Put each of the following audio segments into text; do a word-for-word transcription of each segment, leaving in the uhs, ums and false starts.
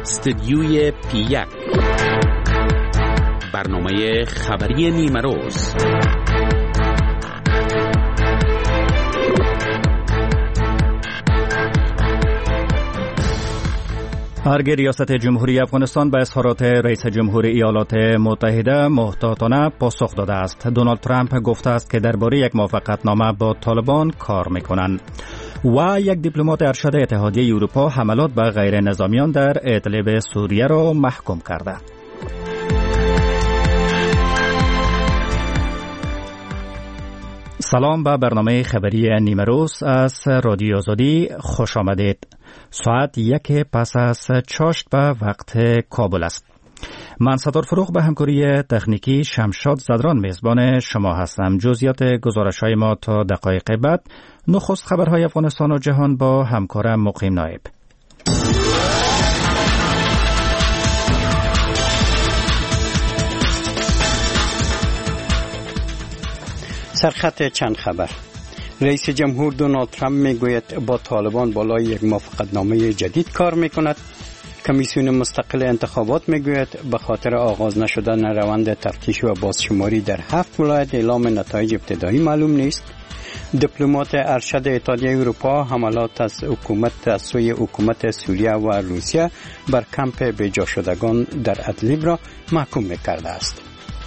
استدیوی پی یک، برنامه خبری نیمروز. ارگ ریاست جمهوری افغانستان به اظهارات رئیس جمهوری ایالات متحده محتاطانه پاسخ داده است. دونالد ترامپ گفته است که درباره یک موافقتنامه با طالبان کار میکنند. و یک دیپلمات ارشد اتحادیه اروپا حملات به غیر نظامیان در ادلب سوریه را محکوم کرده. سلام به برنامه خبری نیمروز از رادیو آزادی خوش آمدید. ساعت یک پس از چاشت به وقت کابل است. من ستار فروغ به همکاری تکنیکی شمشاد زدران میزبان شما هستم. جزئیات گزارش‌های ما تا دقایق بعد. نخست خبرهای افغانستان و جهان با همکارم مقیم نایب. سرخط چند خبر. رئیس جمهور دونالد ترامپ میگوید با طالبان بالای یک موافقتنامه جدید کار میکند. کمیسیون مستقل انتخابات میگوید به خاطر آغاز نشدن روند تفتیش و بازشماری در هفت ولایت اعلام نتایج ابتدایی معلوم نیست. دیپلمات ارشد اتحادیه اروپا حملات از حکومت از سوی حکومت سوریه و روسیه بر کمپ بجا شدگان در ادلب را محکوم میکرده است.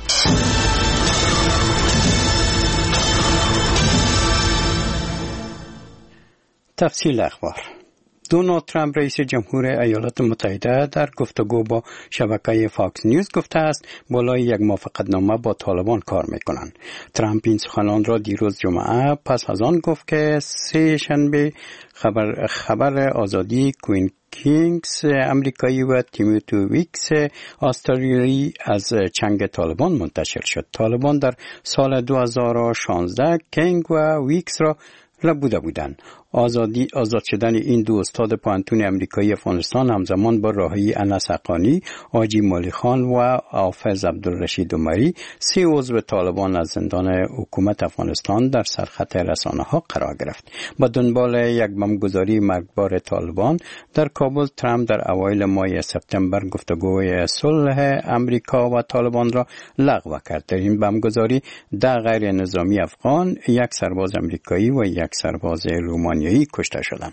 تفصیل اخبار. دونالد ترامپ رئیس جمهور ایالات متحده در گفتگو با شبکه فاکس نیوز گفته است بالای یک موافقتنامه با طالبان کار میکنند. ترامپ این سخنان را دیروز جمعه پس از آن گفت که سه شنبه خبر خبر آزادی کوین کینگز امریکایی و تیموتی ویکس استرالیایی از چنگ طالبان منتشر شد. طالبان در سال دو هزار و شانزده کینگ و ویکس را لبوده بودند. آزادی آزاد شدن این دو استاد پوهنتون امریکایی افغانستان همزمان با رهایی انس حقانی، حاجی مالی خان و حافظ عبدالرشید عمری، سه عضو طالبان از زندان حکومت افغانستان در سرخط رسانه‌ها قرار گرفت. با دنبال یک بمبگذاری مرگبار طالبان در کابل، ترامپ در اوایل ماه سپتامبر گفتگوی صلح امریکا و طالبان را لغو کرد. در این بمبگذاری ده غیر نظامی افغان، یک سرباز امریکایی و یک سرباز رومانی کشته شدند.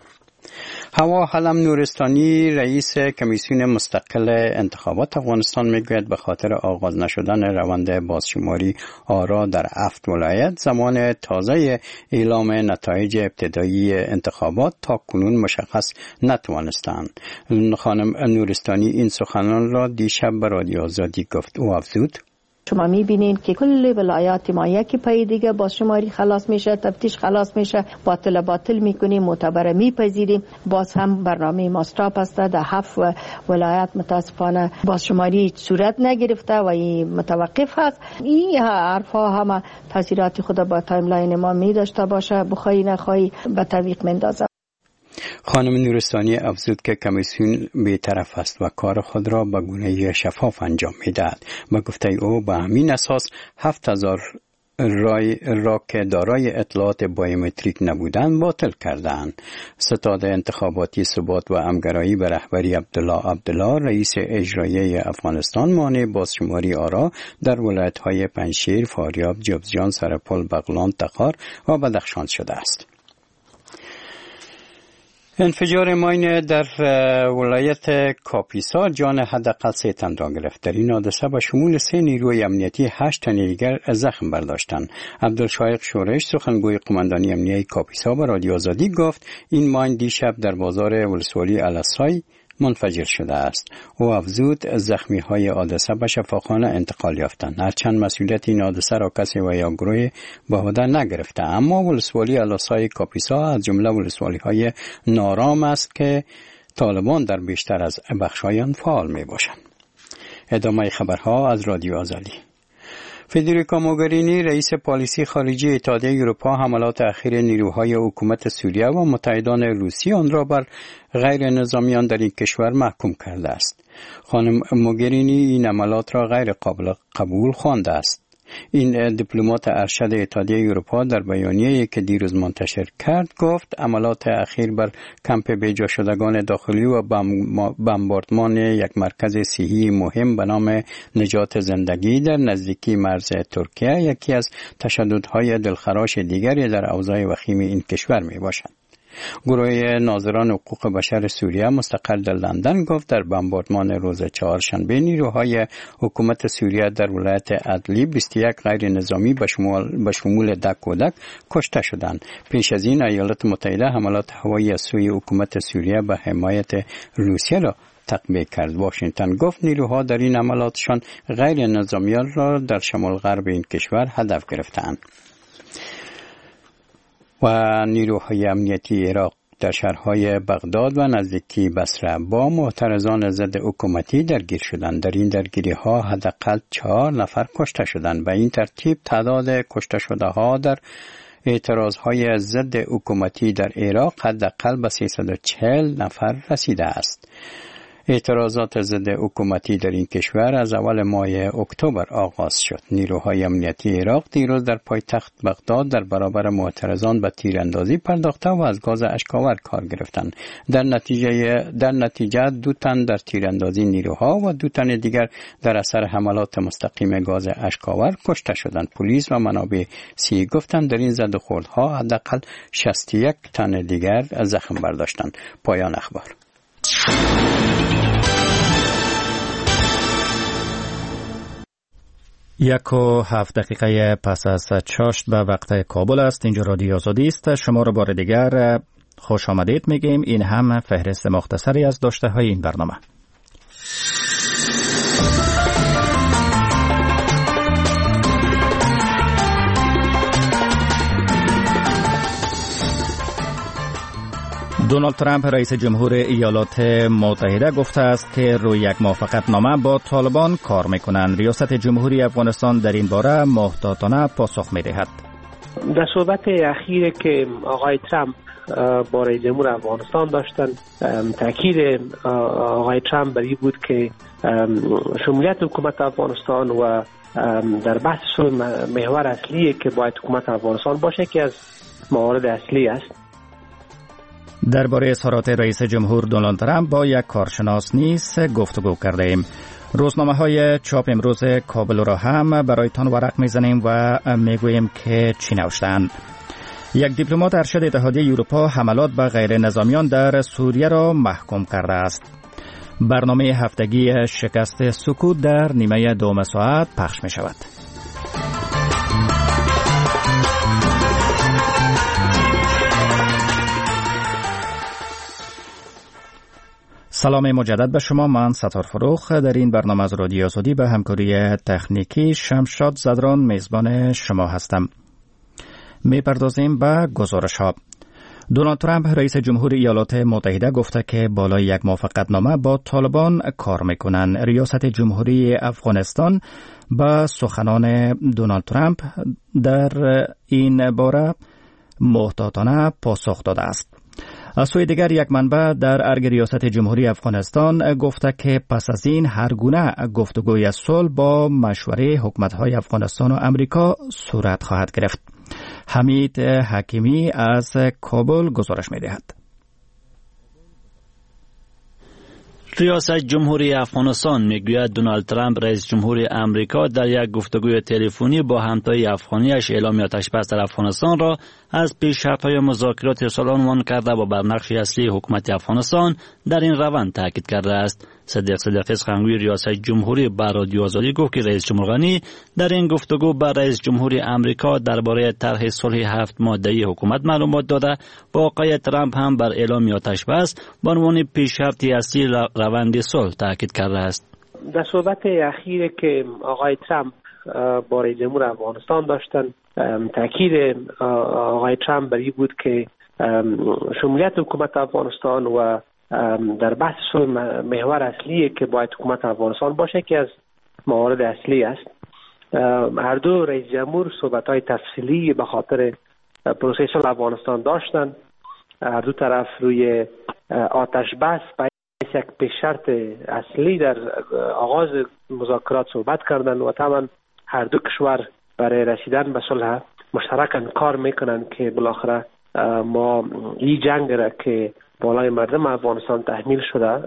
هوا حلم نورستانی رئیس کمیسیون مستقل انتخابات افغانستان میگوید به خاطر آغاز نشدن روند بازشماری آرا در هفت ولایت زمان تازه اعلام نتایج ابتدایی انتخابات تا کنون مشخص نتوانستند. خانم نورستانی این سخنان را دیشب به رادیو آزادی گفت. او افزود: شما میبینین که کل ولایات ما یکی پای دیگه بازشماری خلاص میشه، تفتیش خلاص میشه، باطل باطل میکنیم، معتبر میپذیریم. باز هم برنامه ما استاپ است. در هفت ولایت متاسفانه بازشماری صورت نگرفته و این متوقف است. این حرفا همه تاثیرات خود با تایملاین ما میداشته باشه، بخوای نخوای به تعویق مندازه. خانم نورستانی افزود که کمیسیون بی‌طرف است و کار خود را به گونه شفاف انجام می‌دهد. با گفته او به همین اساس هفت هزار رای را که دارای اطلاعات بایومتریک نبودند باطل کردند. ستاد انتخاباتی ثبات و همگرایی به رهبری عبدالله عبدالله رئیس اجرایی افغانستان مانع بازشماری آرا در ولایت‌های پنجشیر، فاریاب، جوزجان، سرپل، بغلان، تخار و بدخشان شده است. انفجار ماین در ولایت کاپیسا جان حداقل سه تن را گرفت. در این حادثه به شمول سه نیروی امنیتی هشت تن دیگر زخم برداشتند. عبدالشایق شورش سخنگوی قماندانی امنیتی کاپیسا به رادیو آزادی گفت این ماین دیشب در بازار ولسوالی الاسای منفجر شده است. او افزود زخمی های حادثه به شفاخانه انتقال یافتند. هرچند مسئولیت این حادثه را کسی و یا گروه به عهده نگرفته، اما ولسوالی الاسای کاپیسا از جمله ولسوالی های نارام است که طالبان در بیشتر از بخش‌های آن فعال می باشند. ادامه خبرها از رادیو آزادی. فدریکا موگرینی رئیس پالیسی خارجی اتحادیه اروپا حملات اخیر نیروهای حکومت سوریه و متحدان روسی آن را بر غیر نظامیان در این کشور محکوم کرده است. خانم موگرینی این حملات را غیر قابل قبول خوانده است. این دیپلمات ارشد اتحادیه اروپا در بیانیه‌ای که دیروز منتشر کرد گفت عملات اخیر بر کمپ بیجا شدگان داخلی و بمباردمان یک مرکز صحی مهم به نام نجات زندگی در نزدیکی مرز ترکیه یکی از تشددهای دلخراش دیگری در اوضاع وخیم این کشور می باشد. گروه ناظران حقوق بشر سوریه مستقر در لندن گفت در بمباردمان روز چهارشنبه نیروهای حکومت سوریه در ولایت ادلیب بیست و یک غیر نظامی به شمول به شمول ده کودک کشته شدند. پیش از این ایالات متحده حملات هوایی از سوی حکومت سوریه به حمایت روسیه را تطبیق کرد. واشنگتن گفت نیروها در این عملاتشان غیر نظامیان را در شمال غرب این کشور هدف گرفتند. و نیروهای امنیتی عراق در شهرهای بغداد و نزدیکی بصره با معترضان ضد حکومتی درگیر شدند. در این درگیری ها حداقل چهار نفر کشته شدند. به این ترتیب تعداد کشته شده ها در اعتراض های ضد حکومتی در عراق حداقل به سیصد و چهل نفر رسیده است. اعتراضات ضد حکومتی در این کشور از اول ماه اکتبر آغاز شد. نیروهای امنیتی عراق دیروز در پایتخت بغداد در برابر معترضان به تیراندازی پرداخته و از گاز اشک‌آور کار گرفتند. در نتیجه در نتیجه دو تن در تیراندازی نیروها و دو تن دیگر در اثر حملات مستقیم گاز اشک‌آور کشته شدند. پلیس و منابع سی گفتند در این زد و خوردها حداقل شصت و یک تن دیگر زخم برداشتند. پایان اخبار. یک و هفت دقیقه پس از چاشت به وقت کابل است. اینجا رادیو آزادی است. شما را بار دیگر خوش آمدید میگیم. این هم فهرست مختصری از داشته های این برنامه. دونالد ترامپ رئیس جمهور ایالات متحده گفته است که روی یک موافقتنامه با طالبان کار میکنند. ریاست جمهوری افغانستان در این باره محتاطانه پاسخ میدهد. در صحبت اخیری که آقای ترامپ با رئیس جمهور افغانستان داشتن، تاکید آقای ترامپ بر این بود که شمولیت حکومت افغانستان و در بحث محور اصلی که باید حکومت افغانستان باشه که از موارد اصلی است. درباره اظهارات رئیس جمهور دونالد ترامپ با یک کارشناس نیز گفتگو کرده ایم. روزنامه های چاپ امروز کابل را هم برایتان ورق میزنیم و میگوییم که چی نوشتند. یک دیپلمات ارشد اتحادیه اروپا حملات به غیر نظامیان در سوریه را محکوم کرده است. برنامه هفتگی شکست سکوت در نیمه دوم ساعت پخش می شود. سلام مجدد به شما. من ستار فروخ در این برنامه از رادیو آزادی به همکاری تکنیکی شمشاد زدران میزبان شما هستم. میپردازیم به گزارش ها. دونالد ترامپ رئیس جمهور ایالات متحده گفته که بالای یک موافقتنامه با طالبان کار میکنند. ریاست جمهوری افغانستان به سخنان دونالد ترامپ در این باره محتاطانه پاسخ داده است. از سوی دیگر یک منبع در ارگ ریاست جمهوری افغانستان گفته که پس از این هر گونه گفتگوی از صلح با مشوره حکومت‌های افغانستان و امریکا صورت خواهد گرفت. حمید حکیمی از کابل گزارش می‌دهد. ریاست جمهوری افغانستان میگوید دونالد ترامپ رئیس جمهوری امریکا در یک گفتگوی تلفنی با همتای افغانیش اعلام آتش بس در افغانستان را از پیشرفت‌های مذاکرات ارسال عنوان کرده و بر نقش اصلی حکومت افغانستان در این روند تاکید کرده است. صدیق صدیقی سخنگوی ریاست جمهوری با رادیو آزادی گفت که رئیس جمهور غنی در این گفتگو با رئیس جمهوری امریکا درباره طرح صلح هفت ماده‌ای حکومت معلومات داده و آقای ترامپ هم بر اعلام آتش بس به عنوان پیشرفت اصلی روند صلح تاکید کرده است. در صحبت اخیری که آقای ترامپ با رئیس جمهور افغانستان داشتن، تاکید آقای ترامپ بر این بود که شمولیت حکومت افغانستان و در بحث محور اصلی که باید حکومت افغانستان باشه که از موارد اصلی است. هر دو رئیس جمهور صحبت‌های تفصیلی به خاطر پروسه صلح افغانستان داشتند. هر دو طرف روی آتش بس به یک پیشرفت اصلی در آغاز مذاکرات صحبت کردند و طبعا هر دو کشور برای رسیدن به صلح مشترکاً کار میکنن که بالاخره ما این جنگ را که بالای مردم افغانستان تحمیل شده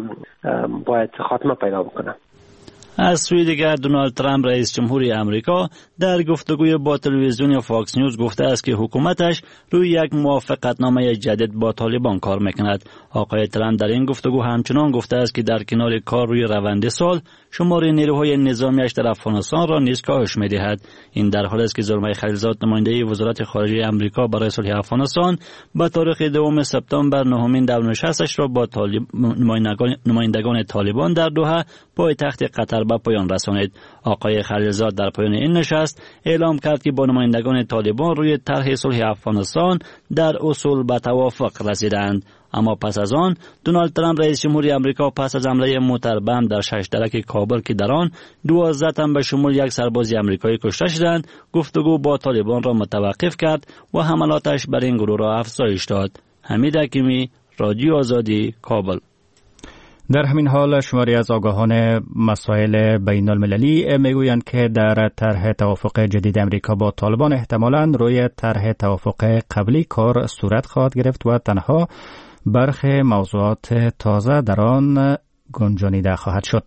باید خاتمه پیدا بکنه. از سوی دیگر دونالد ترامپ رئیس جمهوری امریکا در گفتگوی با تلویزیون فاکس نیوز گفته است که حکومتش روی یک موافقتنامه جدید با طالبان کار میکند. آقای ترامپ در این گفتگو همچنان گفته است که در کنار کار روی روند صلح شمار نیروهای نظامیش در افغانستان را نیز کاهش میدهد. این در حالی است که زلمه خلیلزاد نماینده وزارت خارجه امریکا برای صلح افغانستان با تاریخ دوم سپتامبر نهمین دور نشستش را با طالب... نمایندگان طالبان در دوحه پایتخت قطر به پایان رسانید. آقای خلیلزاد در پایان این نشست اعلام کرد که با نمایندگان طالبان روی طرح صلح افغانستان در اصول به توافق رسیدند. اما پس از آن دونالد ترامپ رئیس جمهوری امریکا پس از حمله موتر بم در شش درک کابل که در آن دوازده تن به شمول یک سرباز آمریکایی کشته شدند گفتگو با طالبان را متوقف کرد و حملاتش بر این گروه را افزایش داد. حمید حکیمی، رادیو آزادی، کابل. در همین حال شماری از آگاهان مسائل بین المللی میگویند که در طرح توافق جدید امریکا با طالبان احتمالاً روی طرح توافق قبلی کار صورت خواهد گرفت و تنها برخی موضوعات تازه در آن گنجانیده خواهد شد.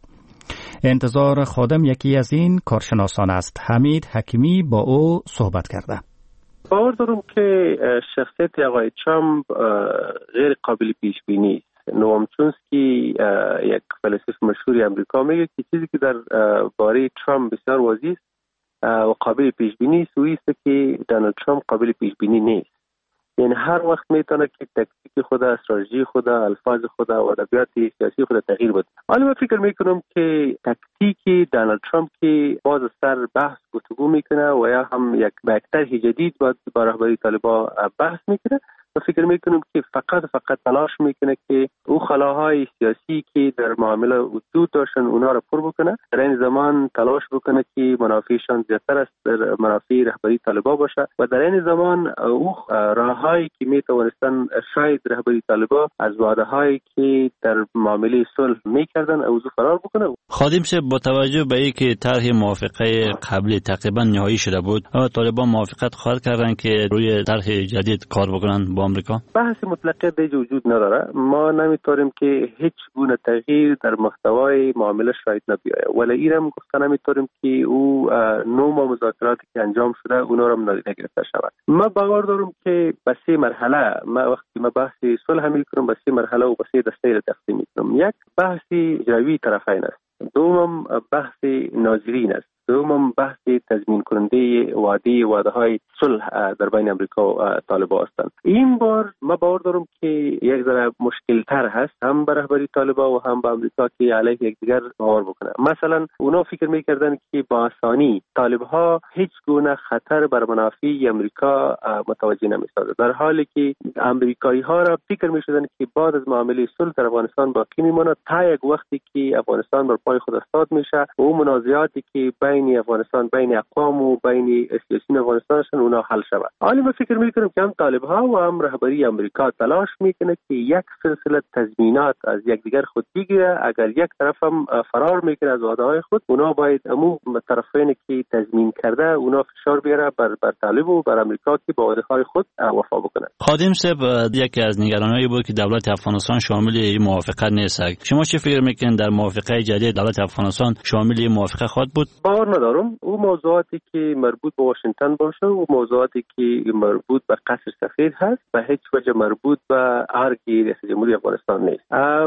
انتظار خادم یکی از این کارشناسان است. حمید حکیمی با او صحبت کرده. باور دارم که شخصیت آقای ترامپ غیر قابل پیش بینی است. نوام چومسکی یک فیلسوف مشهوری امریکا میگه که چیزی که در باره ترامپ بسیار واضح است و قابل پیش بینی است او است که دونالد ترامپ قابل پیش بینی نیست. یعنی هر وقت میتونه که تکتیک خود، استراتژی خود، الفاظ خود و ادبیات سیاسی خود تغییر بده. حالا من فکر میکنم که تکتیک دونالد ترامپ که باز سر بحث گفتگو میکنه و یا هم یک به یک طرح جدید با رهبری طالبان بحث میکنه و فکر میکنم که فقط فقط تلاش میکنه که او خلاهای سیاسی که در معامله وجود داشتن اونا را پر بکنه. در این زمان تلاش بکنه که منافعشان زیادتر از منافع رهبری طالبان باشه و در این زمان او راههایی که میتوانستن شاید رهبری طالبان از وعده‌هایی که در معامله صلح میکردن اوضاع فرار بکنه. خادم صاحب، با توجه به اینکه طرح موافقه قبلی تقریبا نهایی شده بود، طالبان موافقت خواهد کردن که روی طرح جدید کار بکنن با آمریکا؟ بحث مطلقه دیگه وجود نداره. ما نمیتونیم که هیچ گونه تغییر در محتوای معامله شاید نبیاید. ولی ایرم گفتن نمیتونیم که او نوع مذاکراتی که انجام شده اونا را نادیده گرفته شود. ما باور دارم که به سه مرحله ما وقتی ما بحث صلح میکنم به سه مرحله و به سه دسته را تقسیم میکنم. یک بحث اجرایی طرفین است. دوم بحث ناظرین است. دوم بحث تضمین کننده وعده وعده های صلح در بین امریکا و طالبان هستند. این بار ما باور دارم که یک ذره مشکل تر هست هم به رهبری طالبان و هم به امریکا که علیه یکدیگر باور بکنه. مثلا اونا فکر میکردن که با آسانی طالبها هیچ گونه خطر بر منافع امریکا متوجه نمیسازه، در حالی که امریکایی ها را فکر میشدن که بعد از معامله صلح در افغانستان باقی میماند تا یک وقتی که افغانستان بر پای خود استاد میشه و اون منازعاتی که بین افغانستان بین اقوام و بین سیاسیون افغانستانشون اونا حل شود. حالا من فکر میکنم که هم طالبها و هم رهبری امریکا تلاش میکنه که یک سلسله تضمینات از یکدیگر خود بگیره. اگر یک طرف هم فرار میکنه از وعده‌های خود، اونا باید عموم طرفین که تضمین کرده اونا فشار بیاره بر بر طالب و بر امریکا که با وعده‌های خود وفا بکنه. خادم صاحب، یکی از نگرانی‌های بود که دولت افغانستان شامل این موافقت نیست. شما چه فکر میکنید در موافقه جدید دولت افغانستان شامل این موافقه خواهد بود؟ باور ندارم. او موضوعاتی که مربوط به واشنگتن باشه و موضوعاتی که مربوط به قصر سفید هست به هیچ وجه مربوط به ارگ رئیس جمهوری افغانستان نیست.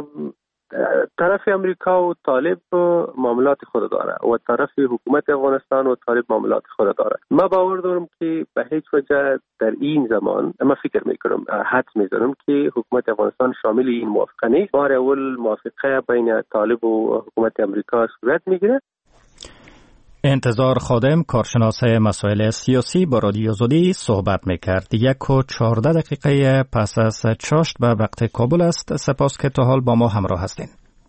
طرف امریکا و طالب معاملات خود داره و طرف حکومت افغانستان و طالب معاملات خود داره. ما باور دارم که به هیچ وجه در این زمان ما فکر میکنم حدس میزنم که حکومت افغانستان شامل این موافقه نیست. بار اول موافقه بین طالب و حکومت امریکا صورت میگیره. انتظار خادم، کارشناس مسائل سیاسی، با رادیو آزادی صحبت میکرد. یک و چهارده دقیقه پس از چاشت به وقت کابل است. سپاس که تا حال با ما همراه هستین.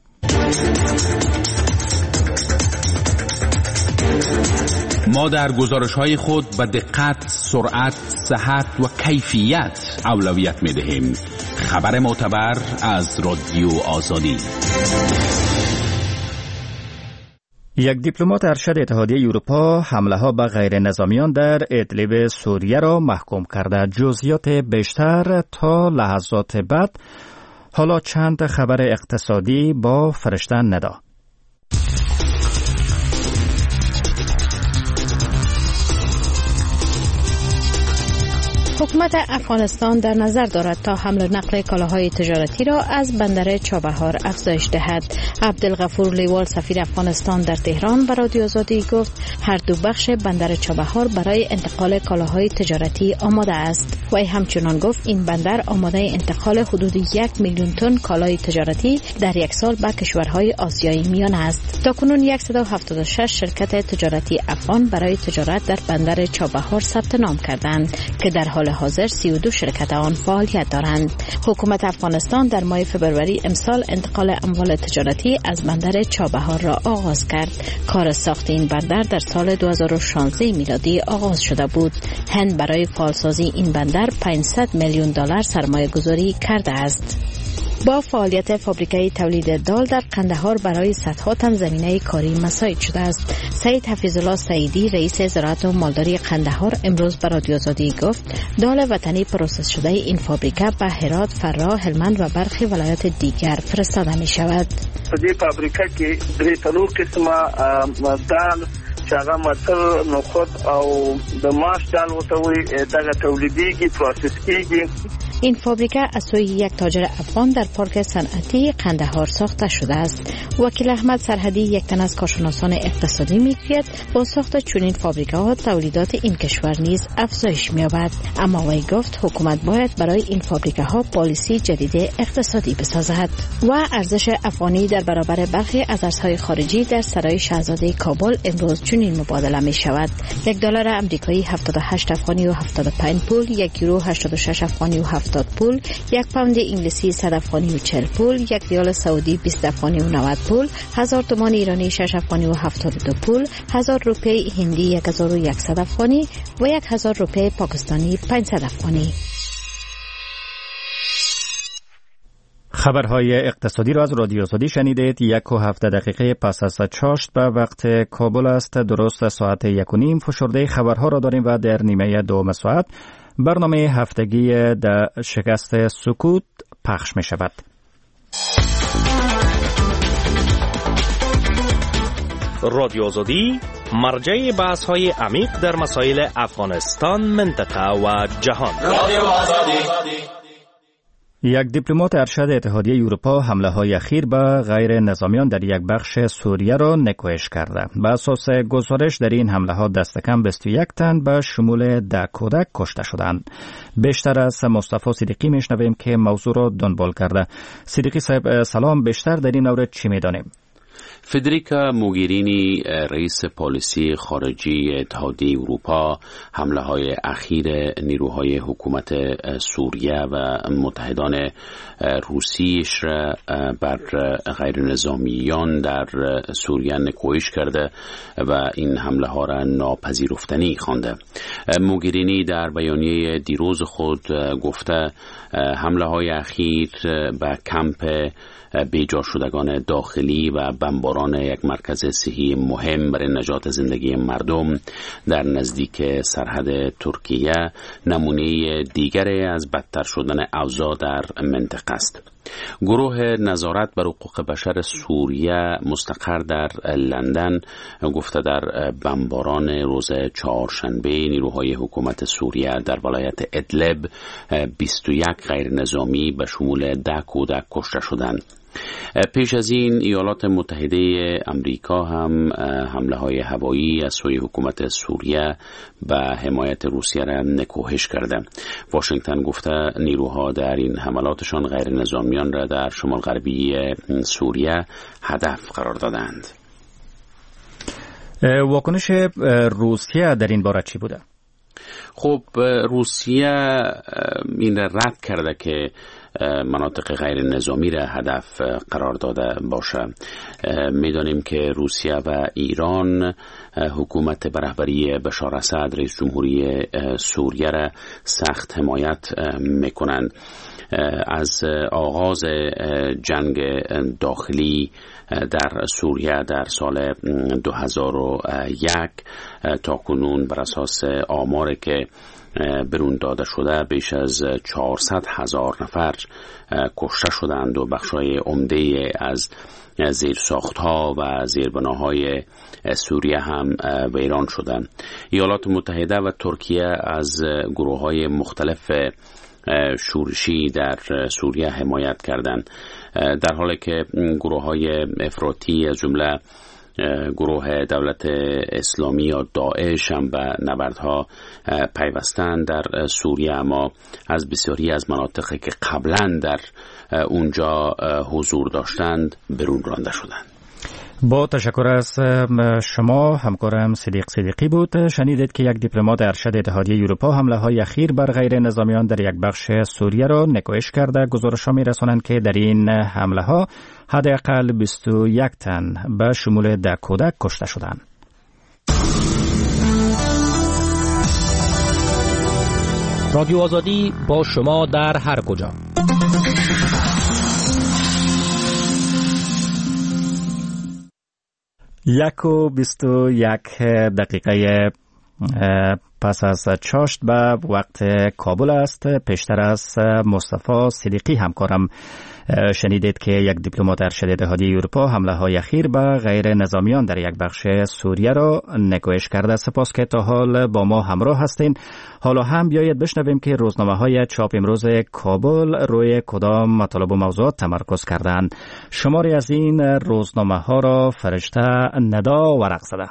ما در گزارش‌های خود به دقت، سرعت، صحت و کیفیت اولویت می‌دهیم. خبر معتبر از رادیو آزادی. یک دیپلمات ارشد اتحادیه اروپا حمله ها به غیر نظامیان در ادلیب سوریه را محکوم کرده. جزئیات بیشتر تا لحظات بعد. حالا چند خبر اقتصادی با فرشته ندا. حکومت افغانستان در نظر دارد تا حمل و نقل کالاهای تجارتی را از بندر چابهار افزایش دهد. عبدالغفور لیوال سفیر افغانستان در تهران به رادیو آزادی گفت هر دو بخش بندر چابهار برای انتقال کالاهای تجارتی آماده است. و همچنان گفت این بندر آماده انتقال حدود یک میلیون تن کالای تجارتی در یک سال به کشورهای آسیایی میانه است. تاکنون صد و هفتاد و شش شرکت تجارتی افغان برای تجارت در بندر چابهار ثبت نام کردند که در حال حاضر سی و دو شرکت آن فعالیت دارند. حکومت افغانستان در ماه فبروری امسال انتقال اموال تجارتی از بندر چابهار را آغاز کرد. کار ساخت این بندر در سال دو هزار و شانزده میلادی آغاز شده بود. هند برای فعالسازی این بندر پانصد میلیون دلار سرمایه گذاری کرده است. با فعالیت فابریکه تولید دال در قندهار برای صدها تن زمینه کاری مساعد شده است. سید حفیظالله سعیدی رئیس زراعت و مالداری قندهار امروز به رادیو آزادی گفت دال وطنی پروسس شده این فابریکه به هرات، فراه، هلمند و برخی ولایات دیگر فرستاده می شود. په دې فابریکه کې درې څلور قسمه دال چې هغه متل نخود او د ماش دال ورته وایي دغه تولیدیږي، پروسس کیږي. این فابریکه از سوی یک تاجر افغان در پارک صنعتی قندهار ساخته شده است. وکیل احمد سرحدی یک تن از کارشناسان اقتصادی میگوید با ساخت چنین فابریکه ها تولیدات این کشور نیز افزایش می‌یابد. اما وی گفت حکومت باید برای این فابریکه ها پالیسی جدید اقتصادی بسازد. و ارزش افغانی در برابر برخی از ارزهای خارجی در سرای شاهزاده کابل امروز چنین مبادله می شود. یک دلار آمریکایی هفتاد و هشت افغانی و هفتاد و پنج پول، یک یورو هشتاد و شش افغانی و هفتاد پول، یک پوند انگلیسی صد افغانی و چهل پول، یک ریال سعودی بیست افغانی و نود پول، هزار تومان ایرانی شش افغانی و هفتاد و دو پول، هزار روپی هندی یک هزار و صد افغانی و یک هزار روپی پاکستانی پانصد افغانی. خبرهای اقتصادی را از رادیو آزادی شنیدید. یک و هفته دقیقه پس از چاشت به وقت کابل است. درست ساعت یک و نیم فشرده خبرها را داریم و در نیمه دوم ساعت برنامه هفتگی در شکست سکوت پخش می شود. رادیو آزادی مرجع بحث های عمیق در مسائل افغانستان، منطقه و جهان. رادیو آزادی. یک دیپلمات ارشد اتحادیه اروپا حمله های اخیر به غیر نظامیان در یک بخش سوریه را نکوهش کرده. به اساس گزارش در این حمله ها دست کم بیست و یک تن به شمول ده کودک کشته شدند. بیشتر از مصطفی صدیقی میشنویم که موضوع را دنبال کرده. صدیقی صاحب سلام، بیشتر در این مورد چی میدانیم؟ فدریکا موگرینی رئیس پالیسی خارجی اتحادیه اروپا حمله های اخیر نیروهای حکومت سوریه و متحدان روسیش را بر غیر نظامیان در سوریه نکوهش کرده و این حمله ها را ناپذیرفتنی خوانده. موگرینی در بیانیه دیروز خود گفته حمله های اخیر به کمپ بیجا شدگان داخلی و بمباران یک مرکز صحی مهم برای نجات زندگی مردم در نزدیک سرحد ترکیه نمونه دیگری از بدتر شدن اوضاع در منطقه است. گروه نظارت بر حقوق بشر سوریه مستقر در لندن گفته در بمباران روز چهارشنبه نیروهای حکومت سوریه در ولایت ادلب بیست و یک غیر نظامی به شمول ده کودک کشته شدند. پیش از این ایالات متحده امریکا هم حمله های هوایی از سوی حکومت سوریه به حمایت روسیه را نکوهش کرده. واشنگتن گفته نیروها در این حملاتشان غیر نظامیان را در شمال غربی سوریه هدف قرار دادند. واکنش روسیه در این باره چی بوده؟ خب روسیه این را رد کرده که مناطق غیر نظامی را هدف قرار داده باشه. میدانیم که روسیه و ایران حکومت به رهبری بشار اسد رئیس جمهوری سوریه را سخت حمایت میکنند. از آغاز جنگ داخلی در سوریه در سال دو هزار و یک تا کنون بر اساس آماری که برون داده شده بیش از چهارصد هزار نفر کشته شدند و بخشای عمده از زیرساخت‌ها و زیربناهای سوریه هم ویران شدند. ایالات متحده و ترکیه از گروه‌های مختلف شورشی در سوریه حمایت کردند، در حالی که گروه‌های افراطی از جمله گروه دولت اسلامی یا داعش هم به نبردها پیوستند در سوریه، اما از بسیاری از مناطقی که قبلا در اونجا حضور داشتند برون رانده شدند. با تشکر از شما. همکارم صدیق صدیقی بود. شنیدید که یک دیپلمات ارشد اتحادیه اروپا حمله های اخیر بر غیر نظامیان در یک بخش سوریه را نکوهش کرده. گزارش‌ها می‌رسانند که در این حمله ها حداقل بیست و یک تن به شمول ده کودک کشته شدند. رادیو آزادی با شما در هر کجا. یک و بیست و یک دقیقه پس از چاشت به وقت کابل است. پیشتر از مصطفی صدیقی همکارم شنیدید که یک دیپلمات ارشد اتحادیه اروپا حمله های اخیر به غیر نظامیان در یک بخش سوریه را نکوهش کرده. سپاس که تا حال با ما همراه هستین. حالا هم بیایید بشنویم که روزنامه های چاپ امروز کابل روی کدام مطالب و موضوعات تمرکز کردند. شماری از این روزنامه ها را فرشته ندا ورق زده.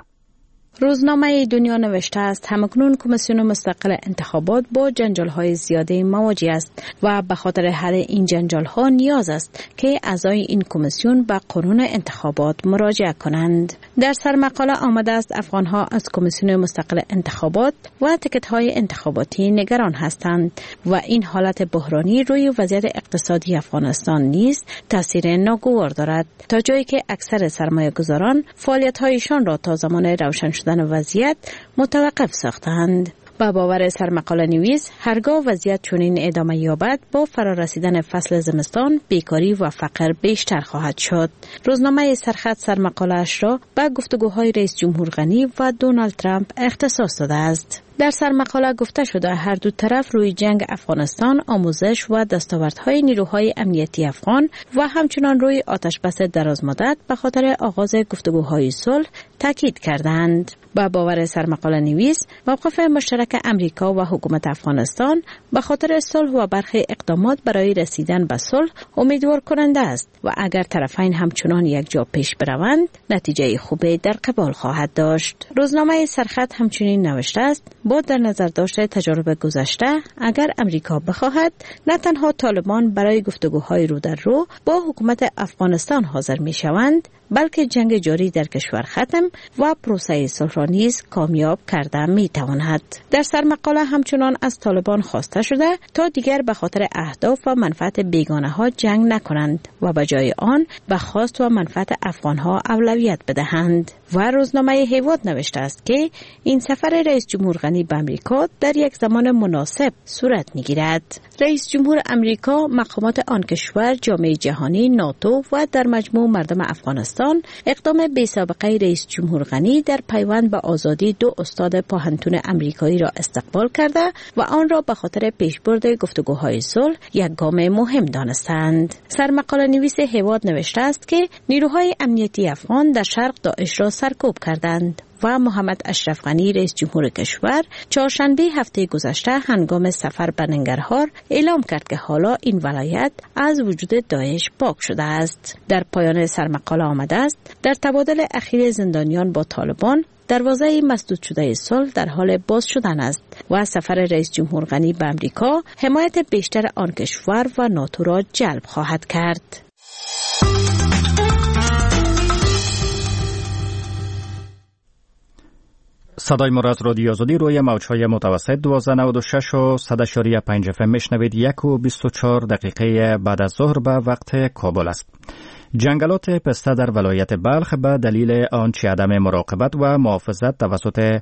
روزنامه دنیا نوشته است همکنون کمیسیون مستقل انتخابات با جنجال‌های زیاده مواجه است و به خاطر حل این جنجال‌ها نیاز است که اعضای این کمیسیون به قانون انتخابات مراجعه کنند. در سرمقاله آمده است افغان‌ها از کمیسیون مستقل انتخابات و تکت‌های انتخاباتی نگران هستند و این حالت بحرانی روی وضعیت اقتصادی افغانستان نیز تاثیر ناگوار دارد، تا جایی که اکثر سرمایه‌گذاران فعالیت‌هایشان را تا زمان روشن شدن وضعیت متوقف ساختند. با باور سرمقاله نویس هرگاه وضعیت چنین ادامه یابد با فرارسیدن فصل زمستان بیکاری و فقر بیشتر خواهد شد. روزنامه سرخط سرمقاله‌اش را به گفتگوهای رئیس جمهور غنی و دونالد ترامپ اختصاص داده است. در سرمقاله گفته شده هر دو طرف روی جنگ افغانستان، آموزش و دستاوردهای نیروهای امنیتی افغان و همچنان روی آتشبس درازمدت به خاطر آغاز گفتگوهای صلح تاکید کردند. با باور سرمقاله نویس موقف مشترک امریکا و حکومت افغانستان به خاطر صلح و برخی اقدامات برای رسیدن به صلح امیدوار کننده است و اگر طرفین همچنان یک جا پیش بروند نتیجه خوبی در قبال خواهد داشت. روزنامه سرخط همچنین نوشته است با در نظر داشته تجارب گذشته اگر امریکا بخواهد نه تنها طالبان برای گفتگوهای رو در رو با حکومت افغانستان حاضر می شوند، بلکه جنگ جاری در کشور ختم و پروسه صلح را نیز کامیاب کرده می تواند. در سرمقاله همچنان از طالبان خواسته شده تا دیگر به خاطر اهداف و منفعت بیگانه ها جنگ نکنند و به جای آن به خواست و منفعت افغان ها اولویت بدهند. و روزنامه هیواد نوشته است که این سفر رئیس جمهور غنی به امریکا در یک زمان مناسب صورت می گیرد. رئیس جمهور امریکا مقامات آن کشور، جامعه جهانی، ناتو و در مجموع مردم افغانستان اقدام بی سابقه رئیس جمهور غنی در پیوند به آزادی دو استاد پاهنتون امریکایی را استقبال کرده و آن را به خاطر پیشبرد گفتگوهای صلح یک گام مهم دانستند. سرمقاله نویس هیواد نوشته است که نیروهای امنیتی افغان در شرق داعش را سرکوب کردند و محمد اشرف غنی رئیس جمهور کشور چهارشنبه هفته گذشته هنگام سفر به ننگرهار اعلام کرد که حالا این ولایت از وجود داعش پاک شده است. در پایان سرمقاله آمده است در تبادل اخیر زندانیان با طالبان دروازه مسدود شده صلح در حال باز شدن است و سفر رئیس جمهور غنی به امریکا حمایت بیشتر آن کشور و ناتو را جلب خواهد کرد. صدای ما را از رادیو آزادی روی موج‌های متوسط دوازده نود و شش و صد و پنج اف ام میشنوید. یک و بیست و چهار دقیقه بعد از ظهر به وقت کابل است. جنگلات پسته در ولایت بلخ به دلیل آنچه عدم مراقبت و محافظت توسط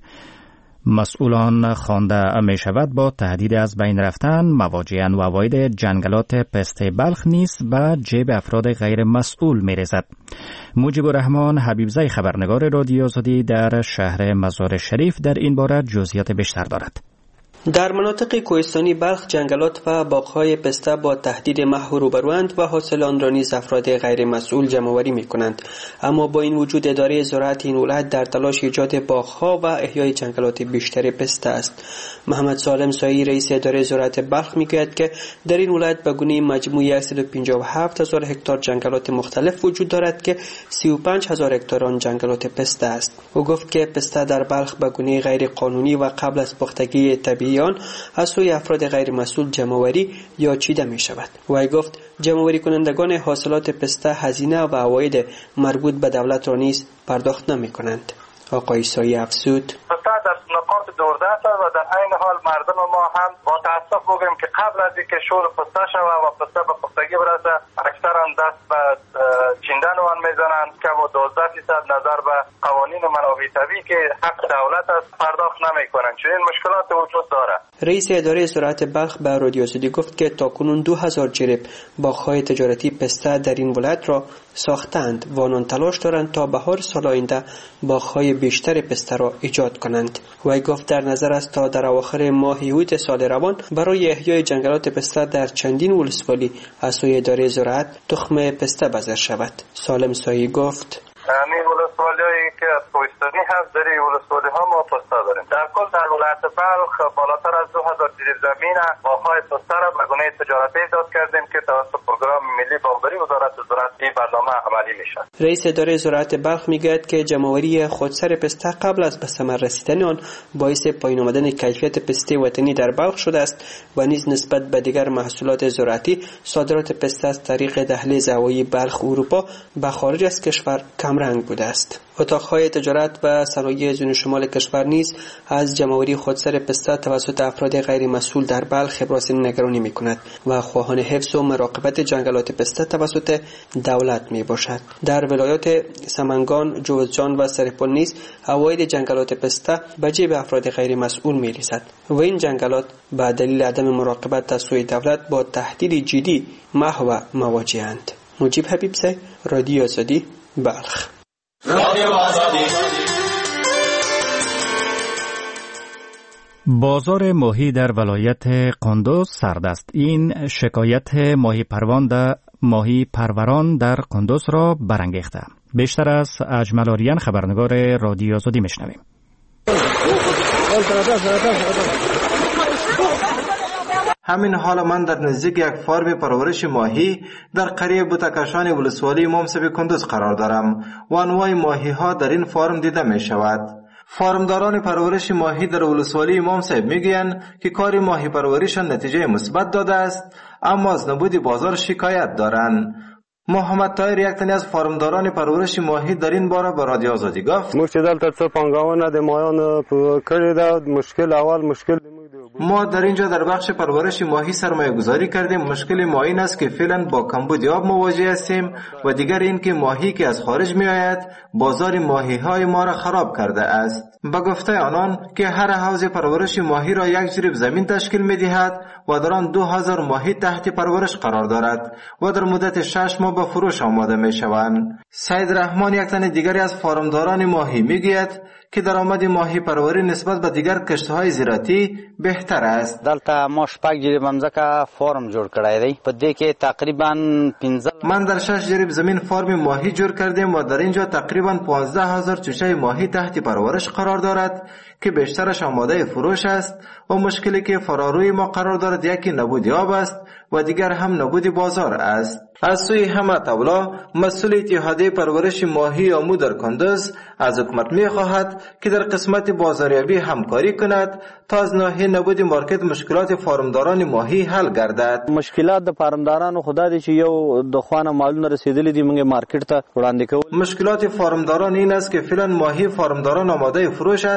مسئولان خوانده می شود با تهدید از بین رفتن مواجه‌اند و عواید جنگلات پسته بلخ نیز به جیب افراد غیر مسئول می رسد. مجیب الرحمن حبیبزی خبرنگار رادیو آزادی در شهر مزار شریف در این باره جزئیات بیشتر دارد. در مناطق کوهستانی بلخ جنگلات و باغ‌های پسته با تهدید محو روبروند و حاصل آن را نیز افراد غیر مسئول جمع‌آوری می‌کنند. اما با این وجود اداره زراعت این ولایت در تلاش ایجاد باغ‌ها و احیای جنگلات بیشتر پسته است. محمد سالم سایی رئیس اداره زراعت بلخ می‌گوید که در این ولایت به گونه مجموعی صد و پنجاه و هفت هزار هکتار جنگلات مختلف وجود دارد که سی و پنج هزار هکتار آن جنگلات پسته است. او گفت که پسته در بلخ به گونه غیر قانونی و قبل از پختگی طبیعی آن از سوی افراد غیر مسئول جمع‌آوری یا چیده می شود. وی گفت جمع‌آوری کنندگان حاصلات پسته هزینه و عواید مربوط به دولت را نیز پرداخت نمی کنند. آقای سایی افزود پسته در نقاط دوردست است و در عین حال مردم ما هم با تاسف بگویم که قبل از اینکه شور پسته شود و پسته به پختگی برسه اکثرا دست به چیندن آن میزنند که با دوازده درصد نظر به قوانین منابع طبیعی که حق دولت است پرداخت نمیکنند. چنین مشکلات وجود دارد. رئیس اداره زراعت بلخ به رادیو آزادی گفت که تاکنون دو هزار جریب باغ‌های تجارتی پسته در این ولایت را ساختند و آنان تلاش دارند تا بهار سال آینده باغ‌های بیشتر پسته را ایجاد کنند. وی گفت در نظر است تا در اواخر ماه یوت سال روان برای احیای جنگلات پسته در چندین ولسوالی از سوی اداره زراعت تخم پسته بذر شود. سالم سایی گفت همین ولسوالی‌هایی که کوهستانی هست در این ولسوالی ها ما پسته داریم. در کل در ولایت بلخ بالاتر از دو هزار جریب زمین باغ‌های پسته را به گونه تجارتی ایجاد کردیم که توسط پروگرام ملی باغداری وزارت زراعت این برنامه عملی میشد. رئیس اداره زراعت بلخ میگوید که جمع‌آوری خودسر پسته قبل از به ثمر رسیدن آن باعث پایین آمدن کیفیت پسته وطنی در بلخ شده است و نیز نسبت به دیگر محصولات زراعتی صادرات پسته از طریق دهلیز هوایی بلخ اروپا به خارج از کشور کمرنگ بوده است. اتاق‌های تجارت و صنایع زون شمال کشور نیز از جمع‌آوری خودسر پسته توسط افراد غیر مسئول در بلخ ابراز نگرانی می‌کند و خواهان حفظ و مراقبت جنگلات پسته توسط دولت میباشد. در ولایات سمنگان، جوزجان و سرپل نیز عواید جنگلات پسته به جیب افراد غیر مسئول می‌رسد و این جنگلات به دلیل عدم مراقبت از سوی دولت با تهدید جدی محو مواجه‌اند. مجیب حبیبزی، رادیو آزادی، بلخ. رادیو آزادی. بازار ماهی در ولایت قندوز سرد است. این شکایت ماهی پروان در ماهی پروران در قندوز را برانگیخته. بیشتر از اجمل آریان خبرنگار رادیو آزادی میشنویم. همین حال من در نزدیک یک فارم پرورش ماهی در قریه بوتکشان ولسوالی ممسب کندوز قرار دارم و انواع ماهی ها در این فارم دیده می شود. فارمداران پرورش ماهی در ولسوالی امام صاحب میگویند که کار ماهی پروریشان نتیجه مثبت داده است، اما از نبود بازار شکایت دارند. محمد طاهر یک تن از فارمداران پرورش ماهی در این باره به رادیو آزادی گفت مشکل دلته څه پانګونه د ماهیانو کړې ده. مشکل اول مشکل ما در اینجا در بخش پرورش ماهی سرمایه گذاری کردیم. مشکل ما این است که فعلا با کمبود آب مواجه هستیم و دیگر این که ماهی که از خارج می آید بازار ماهی های ما را خراب کرده است. به گفته آنان که هر حوض پرورش ماهی را یک جریب زمین تشکیل می دهد و در آن دو هزار ماهی تحت پرورش قرار دارد و در مدت شش ماه به فروش آماده می شوند. سید رحمان یک تن دیگری از فارمداران ماهی می گوید که درآمد ماهی پروری نسبت به دیگر کشت‌های زراعتی بهتر است. دلته ما شپږ جریب ممزکه فارم جوړ کړی دی. په دې کې تقریبا پنځه من در شش جریب زمین فارم ماهی جوړ کردیم و در اینجا تقریبا پانزده هزار چوچه ماهی تحت پرورش قرار دارد که بیشترش آماده فروش است و مشکلی که فراروی ما قرار دارد یکی نبود آب است و دیگر هم نبود بازار است. از سوی حمد اولا مسئول اتحادیه پرورش ماهی آمو در کندوز از حکومت می خواهد که در قسمت بازاریابی همکاری کند تا از ناحیه نبود مارکت مشکلات فارمداران ماهی حل گردد. مشکلات د فارمدارانو خدا دی چې یو د خوانه مالونه رسیدلې دي موږ مارکت ته وړاندې کوو. مشکلات فارمداران این است که فعلا ماهی فارمداران آماده فروش است،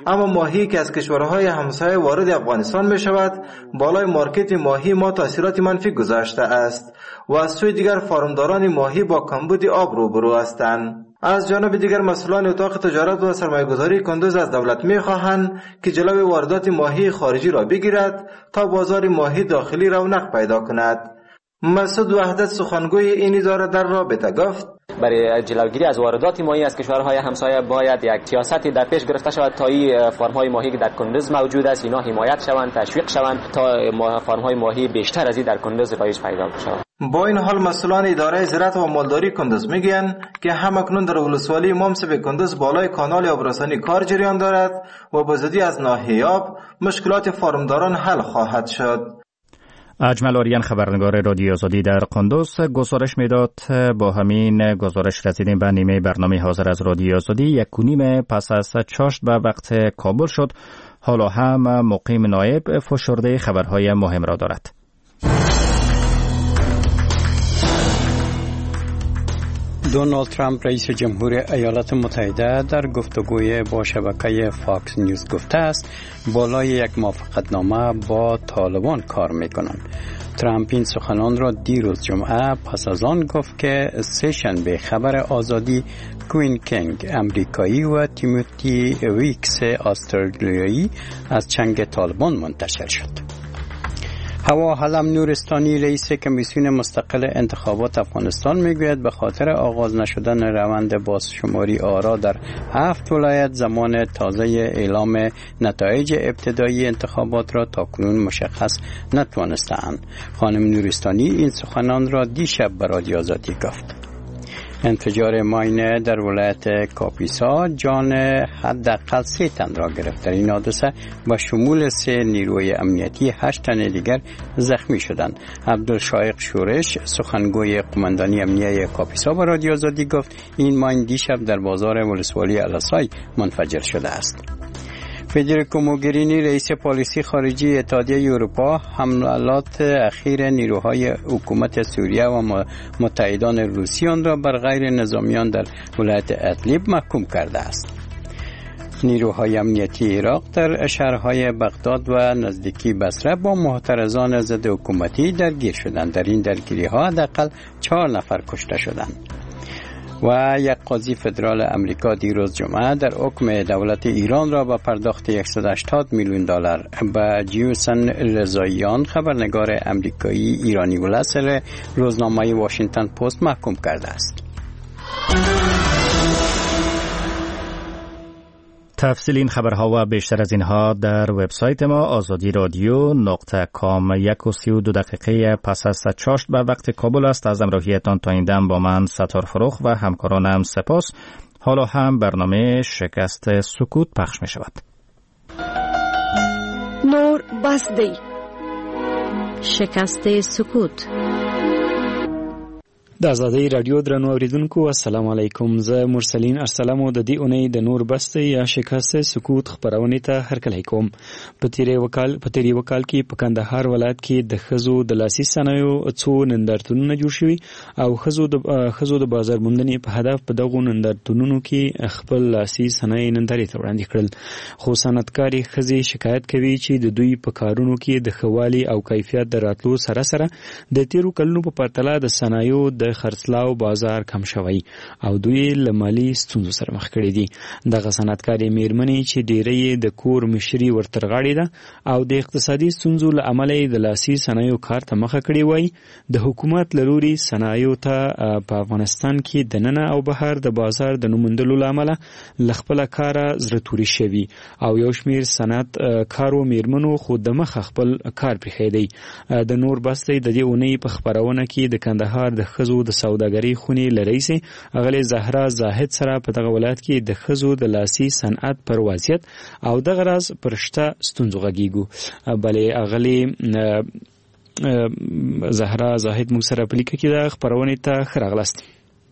اما ماهی که از کشورهای همسایه وارد افغانستان می شود بالای مارکت ماهی ما تاثیرات منفی گذاشته است و از سوی دیگر فارمداران ماهی با کمبود آب روبرو هستند. از جانب دیگر مسئولان اتاق تجارت و سرمایه‌گذاری کندوز از دولت می‌خواهند که جلوی واردات ماهی خارجی را بگیرد تا بازار ماهی داخلی رونق پیدا کند. مسعود وحدت سخنگوی این اداره در رابطه گفت: برای جلوگیری از واردات ماهی از کشورهای همسایه باید یک سیاستی در پیش گرفته شود تا این فارم‌های ماهی که در کندوز موجود است اینا حمایت شوند، تشویق شوند تا فارم‌های ماهی بیشتر از این در کندوز رایج پیدا شود. با این حال مسئولان اداره زراعت و مالداری کندوز میگن که همکنون در ولسوالی ممسب کندوز بالای کانال آبرسانی کار جریان دارد و با زودی از ناحیه آب مشکلات فارمداران حل خواهد شد. اجمل آریان خبرنگار رادیو آزادی در قندوز گزارش میداد. با همین گزارش رسیدیم به نیمه برنامه حاضر از رادیو آزادی. یک و نیم پس از چاشت به وقت کابل شد. حالا هم مقیم نایب فشرده خبرهای مهم را دارد. دونالد ترامپ رئیس جمهور ایالات متحده در گفتگوی با شبکه فاکس نیوز گفته است بالای یک موافقتنامه با طالبان کار میکنند. ترامپ این سخنان را دیروز جمعه پس از آن گفت که سه شنبه خبر آزادی کوین کنگ امریکایی و تیموتی ویکس استرالیایی از چنگ طالبان منتشر شد. هوا حلم نورستانی رئیس کمیسیون مستقل انتخابات افغانستان میگوید به خاطر آغاز نشدن روند بازشماری آرا در هفت ولایت زمان تازه اعلام نتایج ابتدایی انتخابات را تاکنون مشخص نتوانستند. خانم نورستانی این سخنان را دیشب به رادیو آزادی گفت. انفجار ماینه در ولایت کاپیسا جان حداقل سه تن را گرفت. در این حادثه با شمول سه نیروی امنیتی هشت تن دیگر زخمی شدند. عبدالشایق شورش سخنگوی قماندانی امنیه کاپیسا به رادیو آزادی گفت این ماین دیشب در بازار ولسوالی الاسای منفجر شده است. فدریکو موگرینی رئیس پالیسی خارجی اتحادیه اروپا حملات اخیر نیروهای حکومت سوریه و متحدان روسی آن را بر غیر نظامیان در ولایت ادلیب محکوم کرده است. نیروهای امنیتی عراق در شهرهای بغداد و نزدیکی بصره با معترضان ضد حکومتی درگیر شدند. در این درگیری‌ها حداقل چهار نفر کشته شدند. و یک قاضی فدرال امریکا دیروز جمعه در حکم دولت ایران را با پرداخت صد و هشتاد میلیون دلار به جیوسن رضاییان خبرنگار امریکایی ایرانی الاسر روزنامه واشنگتن پست محکوم کرده است. تفصیل این خبرها و بیشتر از اینها در وبسایت ما آزادی رادیو نقطه کام. یک و سی و دو دقیقه پس از چاشت به وقت کابل است. از همراهیتان تا این دم با من ستار فروخ و همکارانم سپاس. حالا هم برنامه شکست سکوت پخش می شود. نور بسدی شکست سکوت. د آزادۍ رادیو درنو اوریدونکو السلام علیکم. زه مرسلین ارسلم د دې اونۍ د نور بسته یا شکست سکوت خبرونه ته هرکلی کوم. په تیری وکال په تیری وکال کې په کندهار ولایت کې د خزو د لاسي صنایعو څو نندارتونونه جوړ شوي او خزو د خزو د بازار موندنې په هدف په دغو نندارتونونو کې خپل لاسي صنایع نندارې ته وړاندې کړل. خو صنعتکاري خزي شکایت کوي چې د دوی په کارونو کې د خوالي او کیفیت د راتلو سره سره د تیرو کلونو په پرتله د صنایعو د خرڅلاو بازار کم شوی او دوی له مالي ستونزو سره مخ کړي دي. دغه صنعتکاري میرمنې چې ډېری د کور مشري ورترغاړي ده او د اقتصادي ستونزو له امله د لاسي صنایعو کار ته مخه کړي وای. د حکومت لروري صنایعو ته په افغانستان کې د ننه او بهر د بازار د نوموندلو له امله له خپل کاره زړه توري شوي او یو شمیر صنعت کارو میرمنو خو د مخه خپل کار پرېښی دی. د نور بسته د دې اونۍ په خبرونه کې د کندهار د خزو د سوداګرۍ خونې لریسي اغلی زهرا زاهد سره په دغه ولایت کې د خزو د لاسي صنعت پر وضعیت او دغه راز پرشته ستونزو غږیږو. بلې اغلی زهرا زاهد موږ سره په لیکه کې د خبرونې ته ښه راغلاست.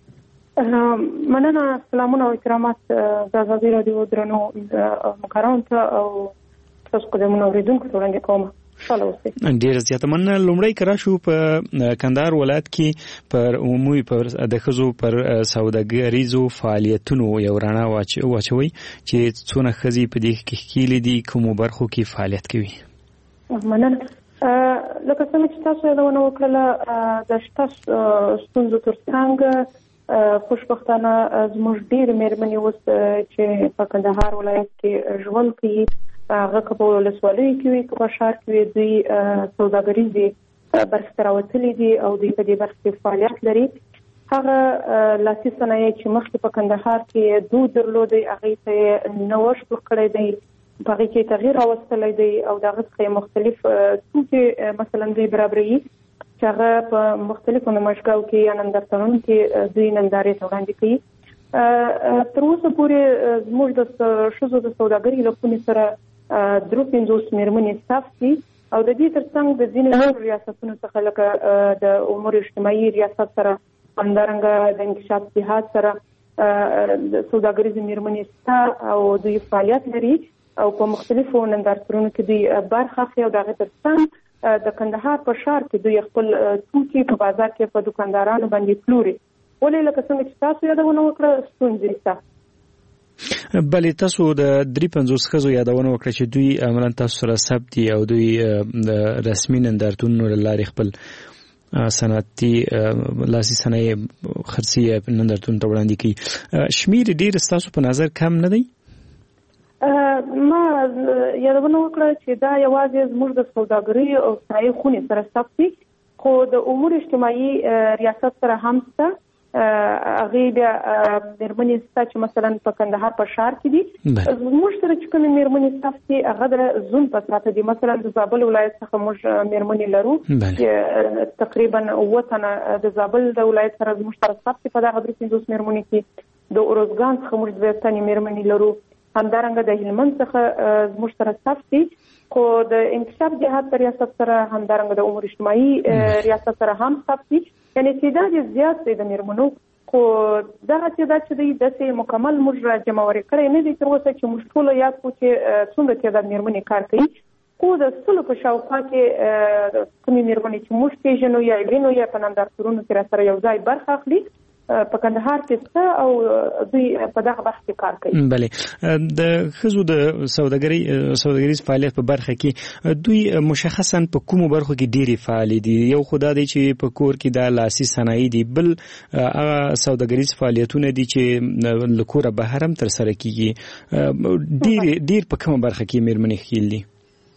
مننه. سلامونه او احترامات د آزادۍ رادیو درنو مکران ته او تاسو قدمونه اوریدونکو ته وړاندې کوم. خوشاله اوسئ. ډیر زیاته مننه. لومړی کرا شو په کندهار ولایت کې پر عمومي پر د ښځو پر سوداګریزو فعالیتونو یو رڼا واچوي چې څونه ښځې په دې کې ښکیلې دي، کومو برخو کې فعالیت کوي؟ مننه. لکه څنګه چې تاسو یادونه وکړله د شته ستونزو ترڅنګ خوشبختانه زموږ ډېرې مېرمنې اوس چې په کندهار ولایت کې ژوند کوي، هغه که په ولسوالیو کې وي که په ښار کې وي، دوی سوداګریزې برخې ته راوتلي دي او دوی په دې برخه کې فعالیت لري. هغه لاسي صنایع چې مخکې په کندهار کې دود درلودی هغې ته یې نوښت ورکړی دی، په هغې کې تغییر راوستلی دی او د هغه څخه یې مختلف توکي مثلا دوی برابروي چې هغه په مختلفو نمایشګاو کې یا نندارتونونو کې دوی نندارې ته وړاندې کوي. تر اوسه پورې زموږ د ښځو د سوداګرۍ له خونې سره درې پنځوس مېرمنې ثبت دي او د دې ترڅنګ د ځینې ریاستونو څخه لکه د امور اجتماعي ریاست سره، همدارنګه د انکشاف جهاد سره د سوداګریزې مېرمنې شته او دوی فعالیت لري او په مختلفو نندارتونونو کې دوی برخه اخلي او د هغې ترڅنګ د کندهار په ښار کې دوی خپل توکي په بازار کې په دوکاندارانو باندې پلوري. ولې لکه څنګه چې تاسو یادونه وکړه ستونزې شته. بلې تاسو د درې پنځوس ښځو یادونه وکړه چې دوی عملاً تاسو سره ثبت دي او دوی د رسمي نندارتونونو له لارې خپل صنعتي لاسي صنایع خرڅي نندارتونو ته وړاندې کوي. شمیر ډېر ستاسو په نظر کم نه دی؟ ما یادونه وکړه چې دا یوازې زموږ د سوداګرۍ او صنایع خونې سره ثبت دي، خو د امور اجتماعي ریاست سره هم شته. هغې بیا مېرمنې شته چې مثلا په کندهار په ښار کې دي. زموږ سره چې کومې مېرمنې ثبت دي هغه د زون په ساته دي. مثلا د زابل ولایت څخه موږ مېرمنې لرو چې تقریبا اووه تنه د زابل د ولایت سره زموږ سره ثبت دي په دغه درې پنځوس مېرمنې کې. د اروزګان څخه موږ دوه تنې مېرمنې لرو، همدارنګه د هلمند څخه زموږ سره ثبت دي. خو د انکشاف جهاد په ریاست سره، همدارنګه د امور اجتماعي ریاست سره هم ثبت دي. یعنې تعداد یې زیات دی د مېرمنو، خو دغه تعداد چې دی داسې مکمل موږ جمعوري کړی نه دی تر اوسه چې موږ ټوله یاد کړو چې څومره تعداد مېرمنې کار کوي. خو د سلو په شاوخوا کې کومې مېرمنې چې موږ پېژنو یا یې وینو یا په نندارتونونو کې راسره یو ځای برخه اخلي په کندهار کې څه او دوی په دغه برخه کې کار کوي. بله، د ښځو د سوداګرۍ سوداګریز فعالیت په برخه کې دوی مشخصا په کومو برخو کې ډېرې فعالې دي؟ یو خو دا دی چې په کور کې دا لاسي صنایع دي، بل هغه سوداګریز فعالیتونه دي چې له کوره بهر هم ترسره کېږي. ډېر ډېر په کومه برخه کې مېرمنې ښکیل دي؟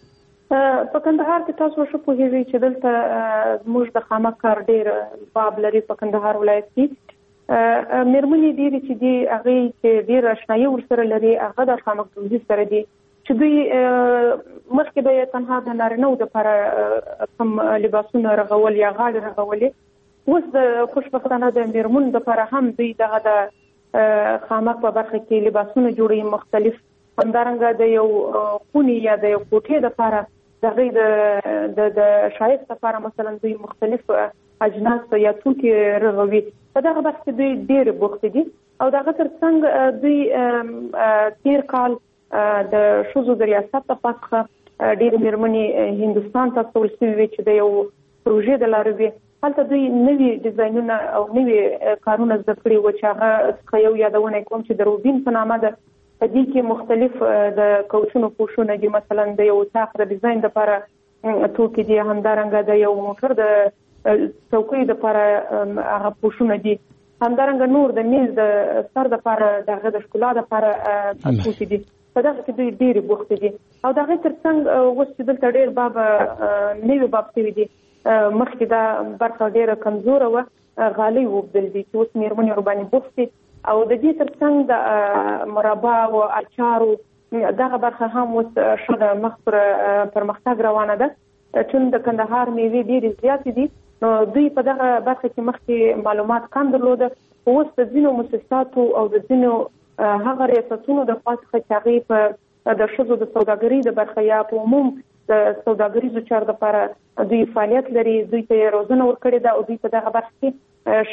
په کندهار کې تاسو ښه پوهېږئ چې دلته زموږ د خامک کار ډېر باب لري په کندهار ولایت کې. مېرمنې ډېرې چې دي هغې چې ډېر اشنایي ورسره لري هغه د خامک دوزي سره دي چې دوی مخکې به یې تنها د نارینهو دپاره کوم لباسونه رغول یا غاړې رغولې، اوس د خوشبختانه د مېرمنو دپاره هم دوی دغه د خامک په برخه کې لباسونه جوړوي مختلف. همدارنګه د یو خونې یا د یو کوټې دپاره د هغې د ښایست دپاره مثلا دوی مختلف اجناس یا توکي رغوي. په دغه برخه کې دوی ډېرې بوختې دي او د هغه ترڅنګ دوی تېر کال د ښځو د ریاست لخوا څخه ډېرې مېرمنې هندوستان ته استول شوې وې چې د یو پروژې د لارې وې. هلته دوی نوي ډیزاینونه او نوي کارونه زده کړي وو چې هغه څخه یو یادونه یې کوم چې د روبین په نامه ده. په دې کې مختلف د کوچونو پوښونه دي، مثلا د یو اطاق د ډیزاین دپاره توکي دي، همدارنګه د یو موټر د څوکۍ دپاره هغه پوښونه دي، همدارنګه نور د میز د سر دپاره د هغه د ښکلا دپاره توکي دي. په دغه کې دوی ډېرې بوختې دي او د هغې ترڅنګ اوس چې دلته ډېر باب نوي باب شوي دي. مخکې دا برخه ډېره کمزوره وه، غالۍ وبدل دي چې اوس مېرمنې ورباندې بوخت دي او د دې ترڅنګ د مربا او اچارو دغه برخه هم اوس ښه د مخ پر پرمختګ روانه ده. چون د کندهار میوې ډېرې زیاتې دي نو دوی په دغه برخه کې مخکې معلومات کم درلوده، اوس د ځینو مؤسساتو او د ځینو هغه ریاستونو د خوا څخه چې هغې په د ښځو د سوداګرۍ د برخه یا په عموم د سوداګریزو چارو دپاره دوی فعالیت لري، دوی ته یې روزنه ورکړې ده او دوی په دغه برخه کې ښه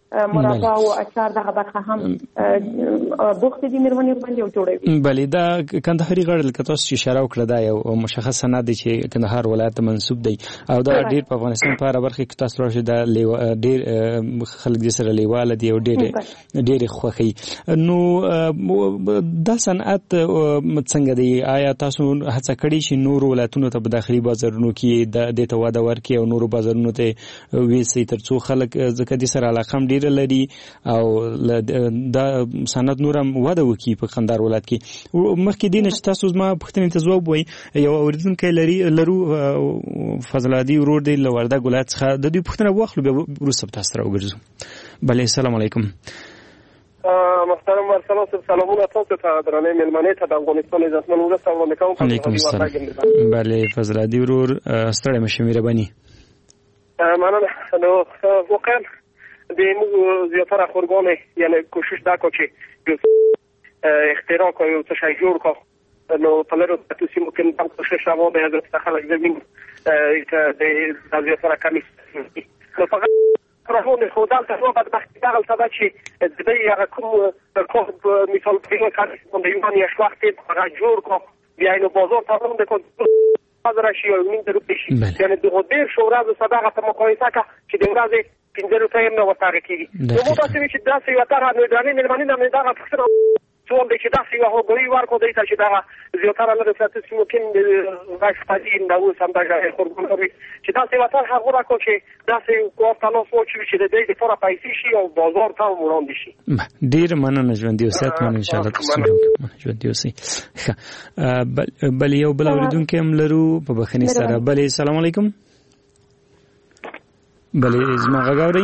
مربا او اچار دغه برخه هم بوخت دي میرمنې باندې او جوړوي. بلې دا کندهاري غړ لکه تاسو چې اشاره وکړه دا یو مشخص سند دی چې کندهار ولایت منسوب دی او دا ډیر په افغانستان په اړه برخه کې تاسو راځي دا ډیر خلک دې سره لیواله دی او ډیر ډیر خوخي. نو دا صنعت څنګه دی؟ آیا تاسو هڅه کړی چې نور ولایتونو ته په داخلي بازارونو کې د دې ته واده ورکړي او نور بازارونو ته ویسي ترڅو خلک ځکه دې سره علاقه هم ډیره لري او دا صنعت نورم واده وکړي په کندهار ولایت کې؟ مخکې دې نه چې تاسو زما پوښتنې ته ځواب وایي، یو اوریدونکی لري لرو فضل عادي ورور دی له وردګ ولایت څخه، د دې پوښتنه واخلو بیا وروسته تاسو سره وګرځو. بله السلام علیکم. محترم ورسلام صاحب سلامونه تاسو ته درنې مېلمنې ته د افغانستان عزتمن ولس وړاندې کوم. علیکم السلام. بله فضل عادي ورور ستړی مشه مهرباني. مننه. نو واقعا د موږ زیاتره خورګانې یعنی کوشش دا کو چې اختراع کوي او څه شی جوړ کو. نو په لرو تاسو ممکن دا کوشش راو به حضرت خلک زمين د زیاتره کمی نو فقط راهونه خدای ته نو بعد وخت دا غلطه چې د دې هغه کوم کوم مثال په کار باندې یو باندې شواخت په جوړ کو بیا نو بازار ته باندې کو حاضر شي او من درو شي یعنی د غوډیر شورا د صداقت مقایسه کا چې د ورځې پنځه روپۍ نه وتاګه کیږي. نو مو تاسو چې دا څه یو تر نه درنې مېلمنې نه دا فکر څوم دې چې دا څه یو غوړي ورکو دی چې دا زیاتره لږ څه ممکن راځي پاتې نه و سم دا خورګونوري چې دا څه وتر هغه راکو چې دا څه کوټانو سوچ چې د دې لپاره پیسې شي او بازار ته وړاندې شي. ډیر مننه ژوند یو سات من ان شاء الله تاسو ژوند یو سي. بل یو بل اوریدونکو هم لرو په بخنی سره. بل السلام علیکم. بله زما غاوري.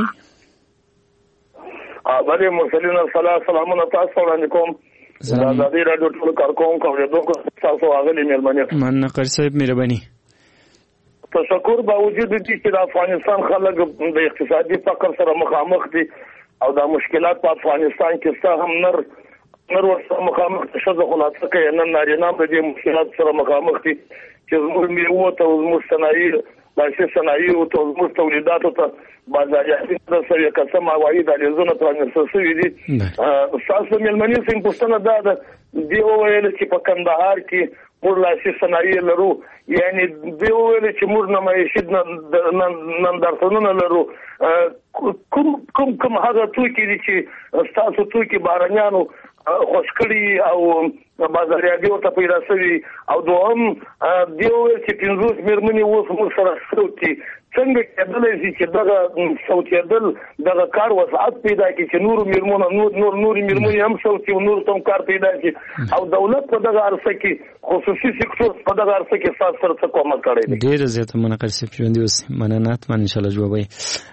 بله مرسلین السلام سلامونه تاسو وړاندې کوم. سلام. د دې رادیو ټول کارکون کوم یو تاسو اغلی مېلمنه. من نقر صاحب مهرباني. تشکر باوجود دي چې د افغانستان خلک د اقتصادي فقر سره مخامخ دي او د مشکلات په افغانستان کې څه هم نر نر ورسره مخامخ شته خلاصه کوي نن نارینه د دې مشکلات سره مخامخ دي چې زموږ میوه ته زموږ صنایع داسې صنایع او زموږ تولیداتو ته بازاریابي د سوي قسم عواید الیزونه پرانیستل شوي دي. تاسو مېلمنې سم پوښتنه دا ده دی وویل چې په کندهار کې موږ لاسي صنایع لرو، یعنی دی وویل چې موږ نمایشي نندارتونونه لرو. کوم کوم کوم هغه توکي دي چې تاسو توکي بارانیانو خوشکړي او بازاریابي ورته پیدا شوي او دوهم دی وویل چې پنځوس مېرمنې اوس موږ سره شوي څنګه کېدلی شي چې دغه صوتېدل دغه کار وسعت پیدا کړي چې نور مېرمنو نور نور نور مېرمنې هم صوتي او نور تم کار پیدا کړي او دولت په دغه عرصه کې خصوصي سکتور په دغه عرصه کې تاسو سره څه کومک کړی دی؟ ډېر زیاته منقر سي ژوند اوس مننات من ان شاء الله جوابي.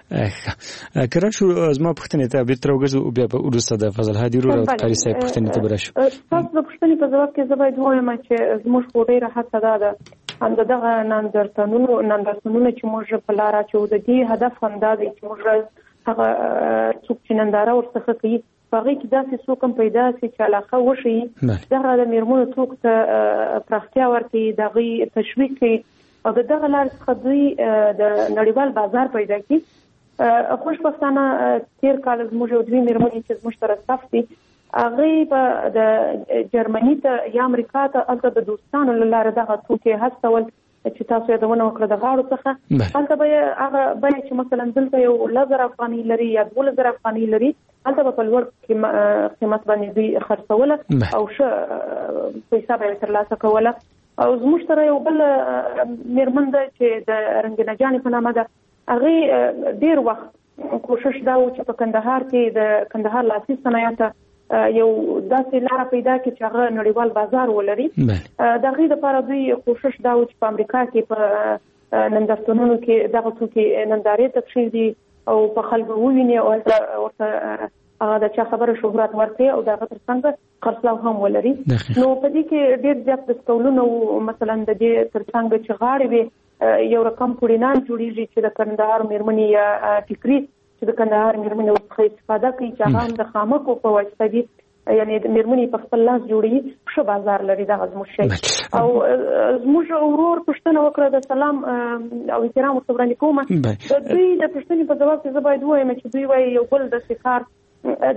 کړه شو زما پښتنې ته به تر وګرځو بیا په ورسته د فضل هادي ورو قاری صاحب پښتنې ته براشو. تاسو د پښتنې په ځواب کې زبې وایم چې زموږ خوري راحت ده ده هم دغه نندارتونونو نندارتونونه چې موږ په لار اچو د دې هدف هم دا دی چې موږ هغه څوک چې ننداره ورڅخه کوي هغه کې داسې څوک هم پیدا شي چې علاقه وشي دغه د میرمنو څوک ته پراختیا ورکړي دغه تشویق کوي او دغه لار څخه دوی د نړیوال بازار پیدا کړي. خوشبختانه تیر کال زموږ یو دوی میرمنې چې زموږ سره صف دي هغه په د جرمني ته یا امریکا ته الته د دوستانو لاره دغه توکي هڅول چې تاسو یې دونه وکړه د غاړو څخه الته به هغه به چې مثلا دلته یو لزر افغاني لري یا دوه لزر افغاني لري الته په لوړ قیمت باندې دوی خرڅوله او ښه پیسې به ترلاسه کوله. او زموږ سره یو بل میرمن ده چې د رنګینه جانې په نامه ده هغه ډیر وخت کوشش دا و چې په کندهار کې د کندهار لاسي صنایع یو داسې لار پیدا کړي چې هغه نړیوال بازار ولري. د غي د لپاره دوی کوشش دا و چې په امریکا کې په نندارتونونو کې دغه توکي نندارې تفصیل دي او په خلکو وویني او ورته هغه د چا خبره شهرت ورته او دغه ترڅنګ خرڅلاو هم ولري. نو په دې کې ډېر زیات دستولونه مثلا د دې ترڅنګ چې غاړې به یو رقم پوډینان جوړیږي چې د کندهار مېرمنې یا فکری چې د کندهار مېرمنې څخه استفاده کوي چې هغه د خامکو په واسطه دي یعنی د مېرمنې په خپل لاس جوړي ښه بازار لري دغه زموږ شي. او زموږ ورور پوښتنه وکړه د سلام او احترام ورته وړاندې کوم د دوی د پوښتنې په ځواب کې زه باید ووایم چې دوی وایي یو بل داسې کار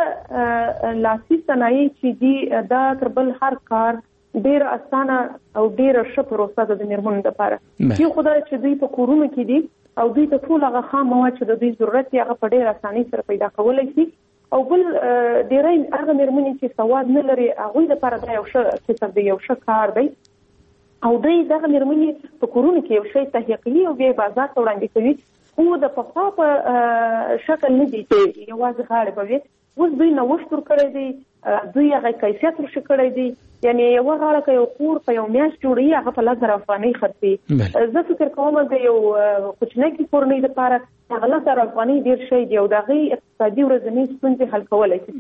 دغه لاسي صنایع چې دي دا تر بل هر کار ډیر اسانه او ډیر ښه پروسه ده د میرمنو لپاره. یو خدای چې دوی په کورونو کې دي او دوی ته ټول هغه خام مواد چې د دوی ضرورت یې هغه په ډیر اسانۍ سره پیدا کولی شي او بل ډیری هغه میرمنې چې سواد نه لري هغوی لپاره دا یو ښه کسب دی، یو ښه کار دی او دوی دغه میرمنې په کورونو کې یو شی تهیه کوي او بیا یې بازار ته وړاندې کوي، خو د پخوا په شکل نه دي چې یوازې غاړې به وي. اوس دوی نوښت ورکړی دی، دوی هغه کیفیت ورښه کړی دی، یعنی یوه غاړه که یو کور په یو میاشت جوړوي هغه په لس زره افغانۍ خرڅوي. زه فکر کوم د یو کوچنۍ کورنۍ لپاره هغه لس زره افغانۍ ډېر شی دی او د هغې اقتصادي ورځنۍ ستونزې حل کولی شي.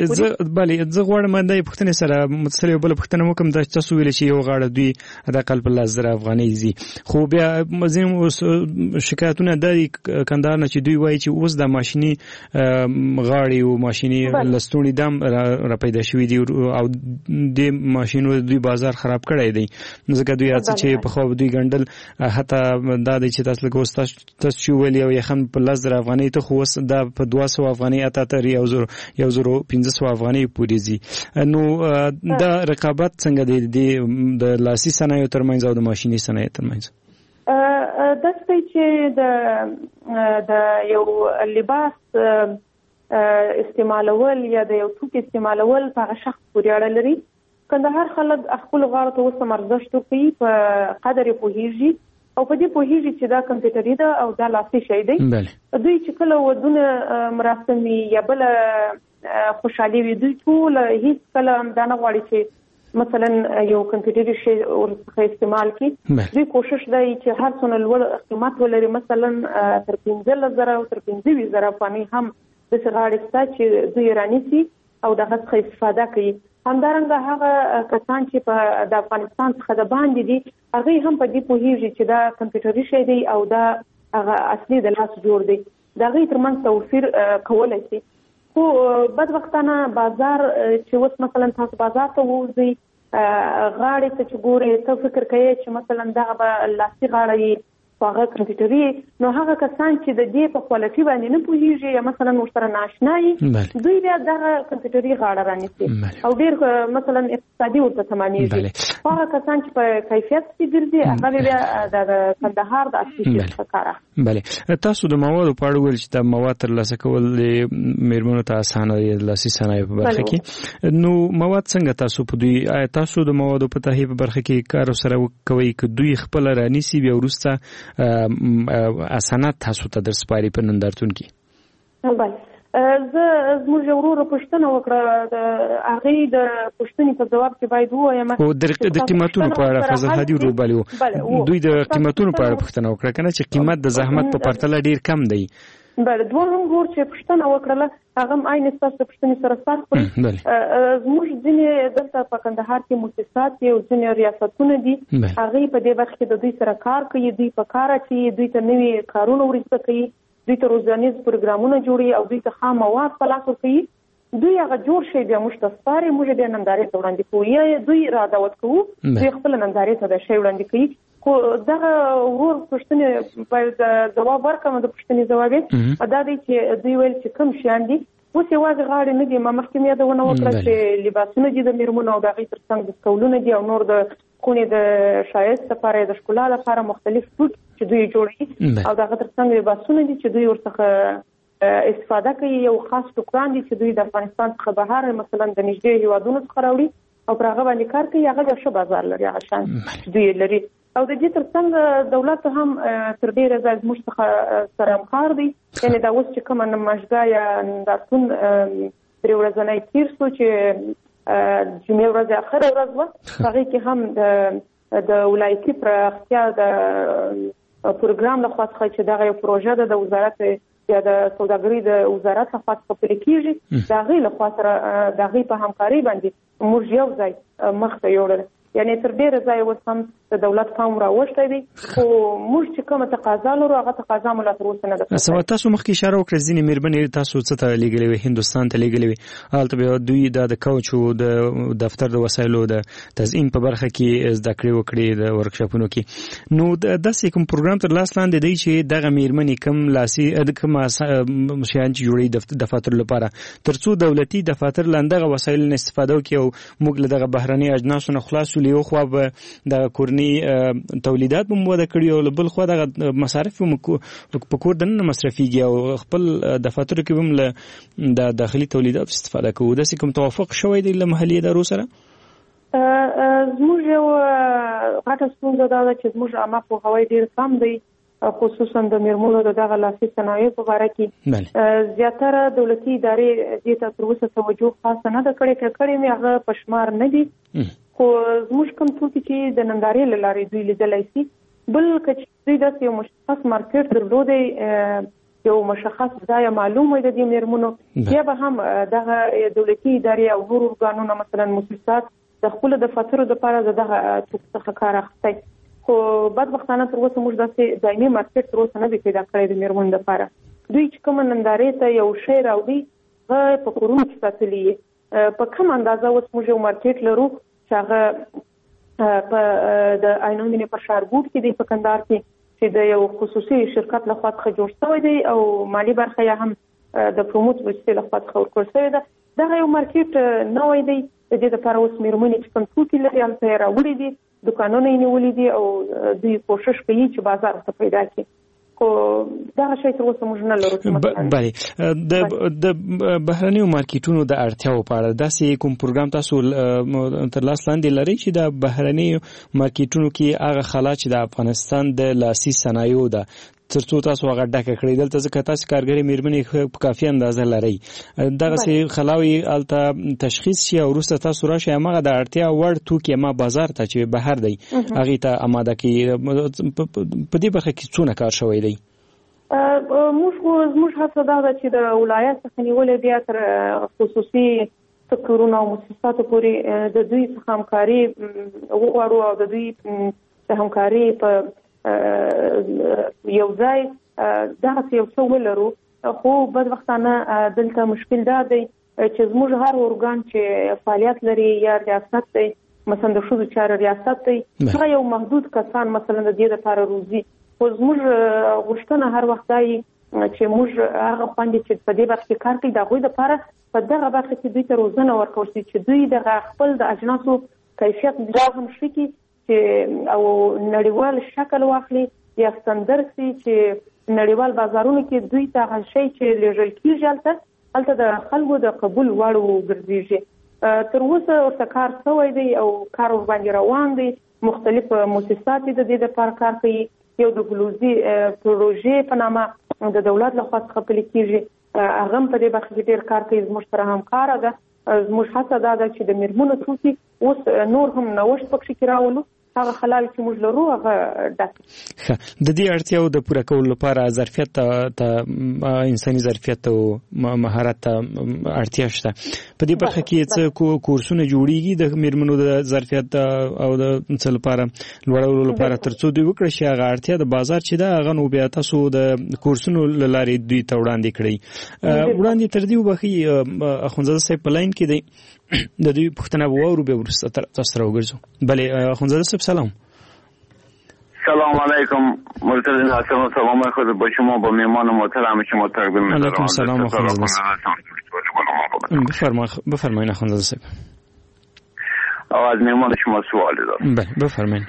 بلې زه غواړم دا پوښتنې سره متصل یو بله پوښتنه وکړم. دا تاسو ویلې چې یو غاړه دوی حداقل په لس زره افغانۍ ځي، خو بیا ځینې شکایتونه دا دي کندهار نه چې دوی وایي چې اوس د ماشیني غاړې او ماشیني لستوڼي دام را پیدا شوي دي او د ماشینو دوی بازار خراب کړی دی، ځکه دوی هڅه چې پخوا دوی ګنډل حتی دا دی چې تاسو لکه اوس تاسو چې ویلي او یخن په لس زره افغانۍ ته خو اوس دا په دوه سوه افغانۍ اته تر یو زرو یو زرو پنځه سوه افغانۍ پورې ځي. نو دا رقابت څنګه دی د لاسي صنایعو ترمنځ او د ماشیني صنایعو ترمنځ؟ داسې دی چې د د یو لباس استعمالول یا د یو توکي استعمالول په هغه شخص پورې اړه لري. کندهار خلک خپلو غاړو ته اوس هم ارزښت ورکوي، په قدر یې پوهېږي او په دې پوهېږي چې دا کمپیوټري ده او دا لاسي شی دی. دوی چې کله ودونه مراسم وي یا بله خوشحالي وي دوی ټول هېڅ کله دا نه غواړي چې مثلا یو کمپیوټري شی ورڅخه استعمال کړي. دوی کوشش دی چې هر څومره لوړ قیمت ولري، مثلا تر پنځلس زره او تر پنځه ویشت زره افغانۍ هم داسې غاړې شته چې دوی یې رانیسي او د هغه څخه استفاده کوي. همدارنګه هغه کسان چې په د افغانستان څخه د باندې دي هغوی هم په دې پوهېږي چې دا کمپیوټري شی دی او دا هغه اصلي د لاس جوړ دی، د هغوی ترمنځ توپیر کولی شي. خو بدبختانه بازار چې اوس مثلا تاسو بازار ته ووځئ غاړې ته چې ګورئ ته فکر کوئ چې مثلا دغه به لاسي غاړه وي هغه کمپیوټري، نو هغه کسان چې د دې په کوالټي باندې نه پوهېږي یا مثلا ورسره نااشنا وي دوی بیا دغه کمپیوټري غاړه رانیسي او ډېر مثلا اقتصادي ورته تمامېږي. هغه کسان چې په کیفیت کې ګرځي هغه بیا د کندهار د اصلي شي څخه کار اخلي. بلې تاسو د موادو په اړه ویل چې دا مواد ترلاسه کول د میرمنو ته اسانه دی د لاسي صنایعو په برخه کې، نو مواد څنګه تاسو په دوی آیا تاسو د موادو په تهیه په برخه کې کار سره کوئ که دوی خپله رانیسي بیا وروسته اسانات تاسو ته در سپاري په نندارتون کې؟ بله زه زموږ یو ورور پوښتنه وکړه، د هغې د پوښتنې په ځواب کې باید ووایم او د قیمتونو په اړه فضل هادي ورور بلې دوی د قیمتونو په اړه پوښتنه وکړه که نه چې قیمت د زحمت په پرتله ډېر کم دی. بله دوهم ورور چې پوښتنه وکړله هغه هم عین ستاسو د پوښتنې سره سر خوري. زموږ ځینې دلته په کندهار کې مؤسسات دي او ځینې ریاستونه دي هغې په دې برخه کې د دوی سره کار کوي، دوی په کار اچوي، دوی ته نوي کارونه ورزده کوي، دوی ته روزانیز پروګرامونه جوړوي او دوی ته خام مواد په لاس ورکوي. دوی هغه جوړ شی بیا موږ ته سپاري، موږ بیا نندارې ته وړاندې کوو یا دوی را دعوت کوو دوی خپله نندارې ته دا شی وړاندې کوي. خو دغه ورور پوښتنې باید ځواب ورکړم، د پوښتنې ځواب یې دا دی چې دوی ویل چې کوم شیان دي. اوس یوازې غاړې نه دي، ما مخکې مې یادونه وکړه چې لباسونه دي د میرمنو او د هغې تر څنګ دستکولونه دي او نور د خونې د ښایست لپاره د ښکلا لپاره مختلف توکي چې دوی جوړوي او د هغه تر څنګ لباسونه دي چې دوی ورڅخه استفاده کوي. یو خاص ټوکران دي چې دوی د افغانستان څخه بهر مثلا د نږدې هېوادونو څخه راوړي او پر هغه باندې کار کوي، هغه ښه بازار لري هغه شیان دوی لري. او د دې تر څنګ دولت هم تر ډېره ځای زموږ څخه سره همکار دی، یعنې دا اوس چې کومه نمایشګاه یا نندارتون درې ورځنی تېر شو چې جمعې ورځ اخره ورځ وه، هغې کې هم د ولایتي پراختیا د پروګرام لخوا څخه چې دغه یو پروژه ده د وزارت یا د سوداګرۍ د وزارت لخوا څخه پلي کېږي، د هغې لخوا سره د هغې په همکارۍ باندې موږ یو ځای مخ ته یوړل. یعنې تر ډېره ځایه اوس هم د دولت پام راوښتی دی خو موږ چې کومه تقاضا لرو هغه تقاضا مو لا تر اوسه نه ده. سبا تاسو مخکې اشاره وکړه ځینې مېرمنې تاسو څه ته لیږلې وې، هندوستان ته لیږلې وې، هلته بیا دوی د کوچ او د دفتر د وسایلو د تزیین په برخه کې زده کړې وکړې د ورکشاپونو کې. نو داسې کوم پروګرام تر لاس لاندې دی چې دغه مېرمنې کوم لاسي کوم شیان چې جوړوي دفاتر لپاره تر څو دولتي دفاتر لاندغه وسایل نه استفاده وکړي او موږ له دغه بهرني اجناسو نه خلاص ولې او خو به د کورني تولیدات به مو وده کړي او بل خو دغه مصارف په کور دننه مصرفيږي او خپل دفاتر کې هم له د داخلي تولیدات استفاده کوو. داسې کوم توافق شوی دی له محلي ادارو سره؟ زموږ یو غټه ستونزه دا ده چې زموږ عامه پوهاوی ډېر کم دی، خصوصا د میرمنو د دغه لاسي صنایعو په باره کې. زیاتره دولتي ادارې دې ته تر اوسه توجه خاصه نه ده کړې، که کړې مې هغه په شمار نه دي. خو زموږ کوم توکي چې د نندارې له لارې دوی لیدلی شي، بل که چې دوی داسې یو مشخص مارکیټ درلودی، یو مشخص ځای معلوم وي د دې میرمنو، بیا به هم دغه دولتي ادارې او نور ارګانونه مثلا مؤسسات د خپلو دفاترو دپاره د دغه توکو څخه کار اخیستی. خو بدبختانه تر اوسه موږ داسې دایمي مارکیټ تر اوسه نه دی پیدا کړی د میرمنو دپاره. دوی چې کومه نندارې ته یو شی راوړي هغه په کورونو کې ساتلي یې. په کوم اندازه اوس موږ یو مارکیټ لرو چې هغه په د عینومېنې په ښارګوټ کې دی په کندهار کې، چې د یو خصوصي شرکت لخوا څخه جوړ شوی دی او مالي برخه یې هم د پروموت وسیلې لخوا څخه ورکړل شوې ده. دغه یو مارکیټ نوی دی، د دې لپاره اوس میرمنې چې کوم توکي لري هلته یې راوړي دي، دوکانونه یې نیولي دي او دوی کوشش کوي چې بازار ته پیدا کړي. خو دغه شی تر اوسه موږ نه لرو. بلې د بهرنیو مارکیټونو د اړتیاو په اړه داسې کوم پروګرام تاسو تر لاس لاندې لرئ چې د بهرنیو مارکیټونو کې هغه خلا چې د افغانستان د لاسي صنایعو ده تر څو تاسو هغه ډکه کړئ؟ دلته ځکه تاسو کارګرې میرمنې په کافي اندازه لرئ، دغسې خلاوي هلته تشخیص شي او وروسته تاسو راشئ هماغه د اړتیا وړ توکي ما بازار ته چې بهر دی هغې ته اماده کړي. په دې برخه کې څونه کار شوی دی؟ موږ خو زموږ هڅه دا ده چې د ولایت څخه نیولې بیا تر خصوصي سکتورونو او مؤسساتو پورې د دوی څخه همکاري وغواړو او د دوی همکاري په یو ځای دغسې یو څه ولرو. خو بدبختانه دلته مشکل دا دی چې زموږ هر ارګان چې فعالیت لري یا ریاست دی، مثلا د ښځو چارو ریاست دی، هغه یو محدود کسان مثلا د دې لپاره روزي. خو زموږ غوښتنه هر وخت دا وي چې موږ هغه خویندې چې په دې برخه کې کار کوي د هغوی لپاره په دغه برخه کې دوی ته روزنه ورکول شي چې دوی دغه خپل د اجناسو کیفیت بیا هم ښه کړي چې او نړیوال شکل واخلي یا ستندرد شي چې نړیوال بازارونو کې دوی ته هغه شی چې لیږل کېږي هلته هلته د خلکو د قبول وړ وګرځېږي. تر اوسه ورته کار شوی دی او کار ورباندې روان دی، مختلف مؤسسات د دې لپاره کار کوي. یو د ګلوزي پروژې په نامه د دولت لخوا څخه پلي کېږي، هغه هم په دې برخه کې ډېر کار کوي، زموږ سره همکاره ده. زموږ هڅه دا ده چې د میرمنو توکي اوس نور هم نوښت پکې کې راولو، هغه خلاوې چې موږ لرو هغه ډک. د دې اړتیاو د پوره کولو لپاره ظرفیت ته انساني ظرفیت او مهارت ته اړتیا شته. په دې برخه کې څه کورسونه جوړیږي د میرمنو د ظرفیت او د څه لپاره لوړولو لپاره تر څو دوی وکړي چې هغه اړتیا د بازار چې ده هغه نو بیا تاسو د کورسونو له لارې دوی ته وړاندې کړئ؟ وړاندې تر دې وبخښئ اخندزاده صاحب په لاین کې دی، د دوی پوښتنه به واورو بیا وروسته تاسو سره وګرځو. بلې اخندزاده صاحب سلام. سلام علیکم مرتضی حسن، سلام خود با شما، با میهمان محترم شما تقدیم می‌کنم. علیکم سلام اخندزاده صاحب. بفرمایید اخندزاده صاحب. از میهمان شما سوال دارم. بله بفرمایید.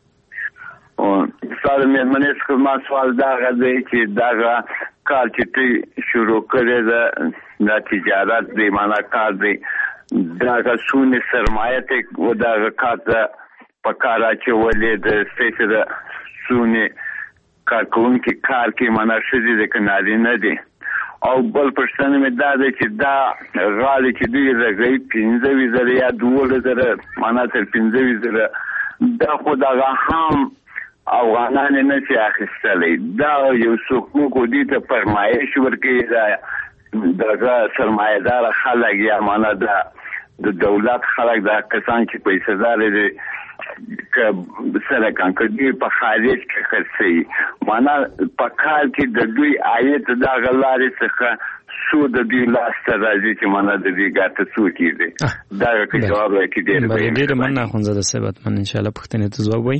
سوال میهمانی است که من سوال داغه دی چې داغه کار چې تی شروع کړی ده د تجارت دی، معنا کار دی، داغه سونه سرمایه ته و داغه کار ته په کار اچولې د سټیټ د سونه کارکونکي کار کې معنا شدي د کناري نه دی. او بل پښتنه مې دا ده چې دا غالي چې دوی راغی پنځه ویزه یا دوه زره معنا تر پنځه ویزه دا خو دا هم افغانان نه شي اخیستلی. دا یو څوک موږ دې ته فرمایش ورکوي دا دغه سرمایه‌دار خلک یا معنا دا د دولت خلک دا کسان چې پیسې دار دي سره کان کدي په خارج کې خرڅي معنا په کال کې د دوی عاید د غلارې څخه سود د دوی لاس ته راځي چې معنا د دې ګټه څو کیږي دا کې جواب راکې ډېر بلې ډېر مننه خونزاده صاحب من ان شاء الله پښتنې ته جواب وای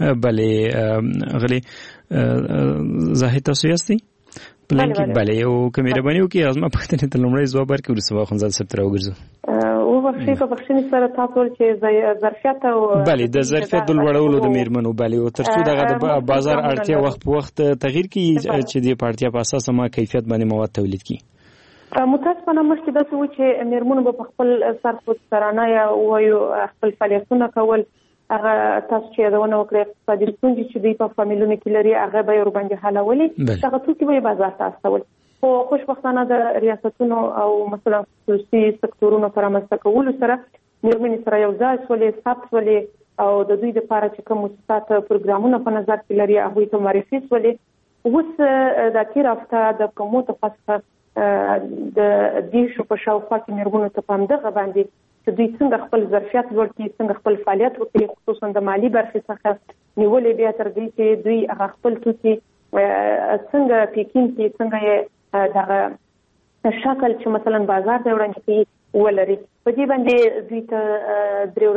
بلې غلي زاهد تاسو یاستئ پلان کې بلې یو کمیربانیو کې ازما پښتنې ته لومړی جواب ورکړو ورسره خونزاده صاحب تر وګرځو او وخت په بخښنې سره تاسو چې ظرفیت او بلې د ظرفیت د لوړولو د میرمنو بلې او ترڅو دغه د بازار اړتیا وخت په وخت تغییر کیږي چې د پارتیا په اساس ما کیفیت باندې مواد تولید کړي متاسفانه مخکې داسې و چې میرمنو به په خپل سر خود سرانه یا وایو خپل فعالیتونه کول هغه تاسو چې یادونه وکړئ اقتصادي ستونزې چې دوی په فامیلونو کې لري هغه به یې ورباندې حلولې دغه توکي به یې بازار ته استول خو خوشبختانه د ریاستونو او مثلا خصوصي سکتورونو په رامنځته کولو سره میرمنې سره یو ځای شولې ثبت شولې او د دوی دپاره چې کوم مؤسسات پروګرامونه په نظر کې لري هغوی ته معرفي شولې اوس د تېر هفته د کومو څخه د دیشو په شاوخوا کې میرمنو ته په همدغه باندې چې دوی څنګه خپل ظرفیت لوړ کړي څنګه خپل فعالیت وکړي خصوصا د مالي برخې څخه نیولې بیا تر دې چې دوی هغه خپل توکي څنګه پیکینګ کړي څنګه یې دغه شکل چې مثلا بازار ته وړاندې کړي ولري په دې باندې دوی ته درې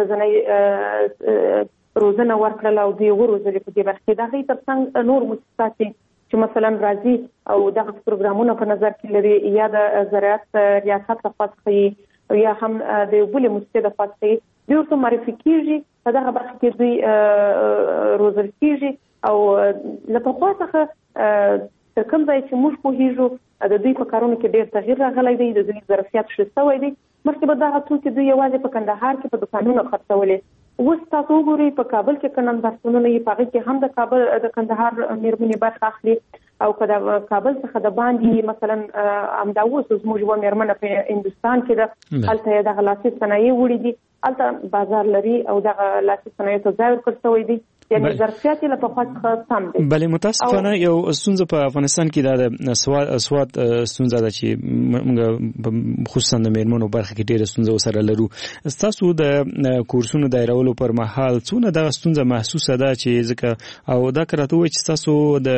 ورځنۍ روزنه ورکړله او دوی وروزلې په دې برخه کې د هغې تر څنګ نور مؤسسات چې مثلا راځي او دغه پروګرامونه په نظر کې لري یا د زراعت ریاست لخوا څخه یا هم د یو بلې مؤسسې لخوا څخه دوی ورته معرفي کېږي په دغه برخه کې دوی روزل کېږي او له پخوا څخه تر کوم ځای چې موږ پوهېږو د دوی په کارونو کې ډېر تغییر راغلی دی د دوی ظرفیت ښه شوی دی مخکې به دغه توکي دوی یوازې په کندهار کې په دوکانونو خرڅولې اوس تاسو وګورئ په کابل کې که نندارتونونه یې په هغې کې هم د کابل د کندهار میرمنې برخه اخلي او که د کابل څخه د باندې مثلا همدا اوس زموږ یوه میرمنه په هندوستان کې ده هلته یې دغه لاسي صنایع وړي دي هلته بازار لري او دغه لاسي صنایعو ته ځای ورکړل شوی دی یعنې ظرفیت یې له پخوا څخه سم دی بلې متاسفانه یو ستونزه په افغانستان کې دا د سواد سواد ستونزه ده چې موږ خصوصا د میرمنو برخه کې ډېره ستونزه ورسره لرو ستاسو د کورسونو دایرولو پر مهال څونه دغه ستونزه محسوسه ده چې ځکه او دا که راته ووایي چې ستاسو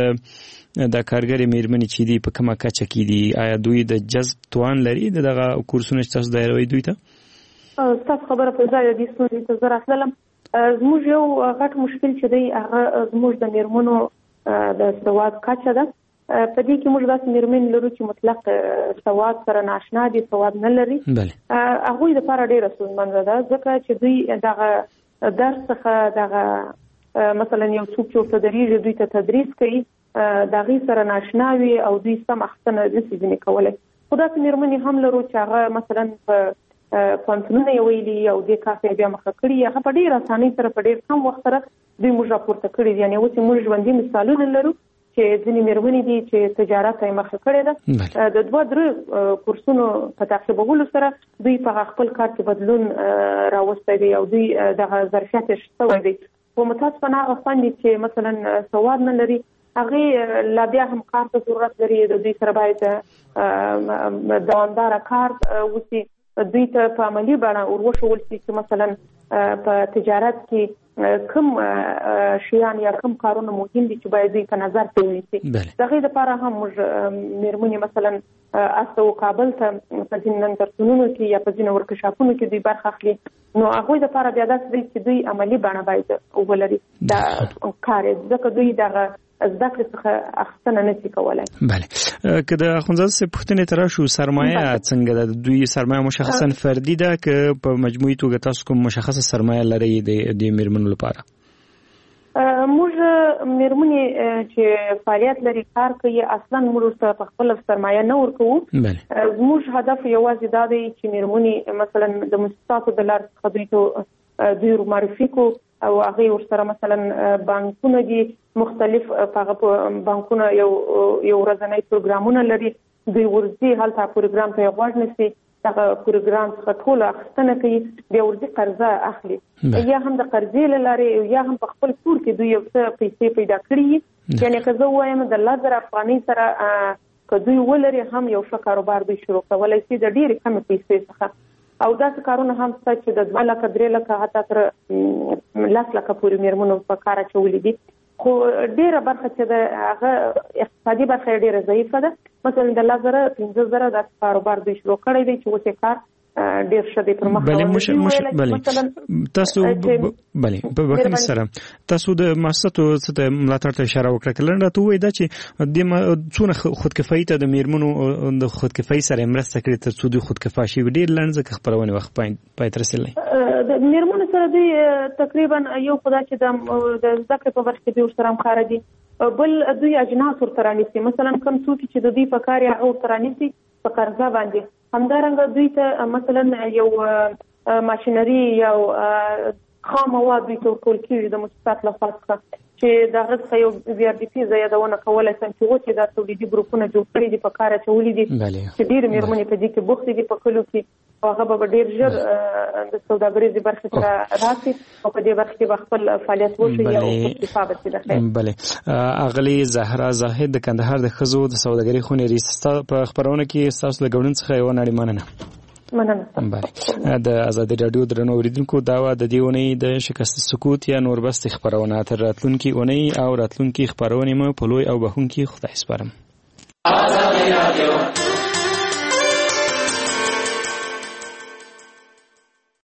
د د کارګرې میرمنې چې دي په کومه کچه کې دي آیا دوی د جذب توان لري د دغه کورسونه چې تاسو دایروئ دوی ته ستاسو خبره په ځای دې ستونزې ته زه راتللم زموږ یو غټ مشکل چې دی هغه زموږ د میرمنو د سواد کچه ده په دې کې موږ داسې میرمنې لرو چې مطلق سواد سره ناشنا دي سواد نه لري هغوی دپاره ډېره ستونزمنده ده ځکه چې دوی دغه درس څخه دغه مثلا یو څوک چې ورته درېږي دوی ته تدریس کوي د هغې سره ناشنا وي او دوی سم اخیستنه نشي ځینې کولی خو داسې میرمنې هم لرو چې هغه مثلا په پوهنتونونه یې ویلي او دې کار ته یې بیا مخه کړي هغه په ډېر اسانۍ سره په ډېر کم وخت سره دوی موږ راپورته کړي دي یعنې اوس یې موږ ژوندي مثالونه لرو چې ځینې میرمنې دي چې تجارت ته یې مخه کړې ده د دوه درې کورسونو په تعقیبولو سره دوی په خپل کار کې بدلون راوستی دی او دوی دغه ظرفیت یې ښه شوی دی خو متاسفانه هغه خویندې چې مثلا سواد نه لري هغې لا بیا هم کار ته ضرورت لري د دوی سره باید دوامداره کار وشي دوی ته په عملي بڼه وروښول شي چې مثلا په تجارت کې کوم شیان یا کوم کارونه مهم دي چې باید دوی په نظر کې ونیسي د هغې دپاره هم موږ میرمنې مثلا استو کابل ته په ځینې نندارتونونو کې یا په ځینې ورکشاپونو کې دوی برخه اخلي نو هغوی دپاره بیا داسې دی چې دوی عملي بڼه باید ولري دا کار ځکه دوی دغه زده کړې څخه اخیستنه نشي کولی بله که د اخندزاده صاحب پوښتنې ته راشو سرمایه څنګه ده دوی سرمایه مشخصا فردي ده که په مجموعي توګه تاسو کوم مشخصه سرمایه لرئ د میرمنو لپاره موږ میرمنې چې فعالیت لري کار کوي اصلا موږ ورته په خپله سرمایه نه ورکوو زموږ هدف یوازې دا دی چې میرمنې مثلا د مؤسساتو د لارې څخه دوی ته دوی معرفي کړو او هغې ورسره مثلا بانکونه دي مختلف هغه بانکونه یو یو ورځنی پروګرامونه لري دوی ورځي هلته پروګرام ته یې غوږ نیسي دغه پروګرام څخه ټوله اخیستنه کوي بیا ورځي قرضه اخلي یا هم د قرضې له لارې یا هم په خپل کور کې دوی یو څه پیسې پیدا کړي یعنې که زه ووایم د لس زره افغانۍ سره که دوی ولري هم یو ښه کاروبار دوی شروع کولی شي د ډېرې کمې پیسې څخه او داسې کارونه هم شته چې د دوه لکه درې لکه حتی تر لس لکه پورې میرمنو په کار اچولي دي. خو ډیره برخه چې د هغه اقتصادي برخه ډیره ضعیفه ده. مثلا د لس زره پنځه زره د کاروبار دوی شروع کړی دی چې اوس یې کار ډیر ښه دی پر مخ روان. تاسو بلې په وخت سره تاسو د مؤسساتو څخه ملاتړ ته اشاره وکړه. کلنډه ته وایي دا چې د څونه خودکفایي ته د میرمنو د خودکفایي سره مرسته کړې تر څو د خودکفا شي ډیر لنډه خبرونه وخت پای تر رسېدلی. د میرمنو سره دوی تقریبا یو خدای چې د زده کړې په برخه کې ورسره همکاره دي. بل دوی اجناس ورته رانیسي. مثلا کوم څوک چې د دوی په کار یې هغه ورته رانیسي په قرضه باندې. همدارنګه دوی ته مثلا یو ماشینري یو خام مواد دوی ته ورکول کېږي د مؤسسات لخوا څخه چې د هغه څخه یو وی آر ډي پي زه یادونه کولی شم چې اوس یې دا تولیدي ګروپونه جوړ کړي دي، په کار اچولي دي چې ډېرې مېرمنې په دې کې بوختې دي په کلیو کې. او هغه به ډېر ژر د سوداګریزې برخې ته راشي او په دې برخه کې به خپل فعالیت وشي او اکتفا به شي. د خیر بلې اغلې زهرا زاهد د کندهار د ښځو د سوداګرۍ خونې رئیس په خپرونه کې ستاسو له ګډون څخه یوه نړۍ مننه. مننه. د ازادي راډیو درنو اوریدونکو دا وه د دې اونۍ د شکست سکوت یا نوربستې خپرونه. تر راتلونکي اونۍ او راتلونکي خپرونې مو په لوی او بخښونکي خدای سپارم. ازادي راډیو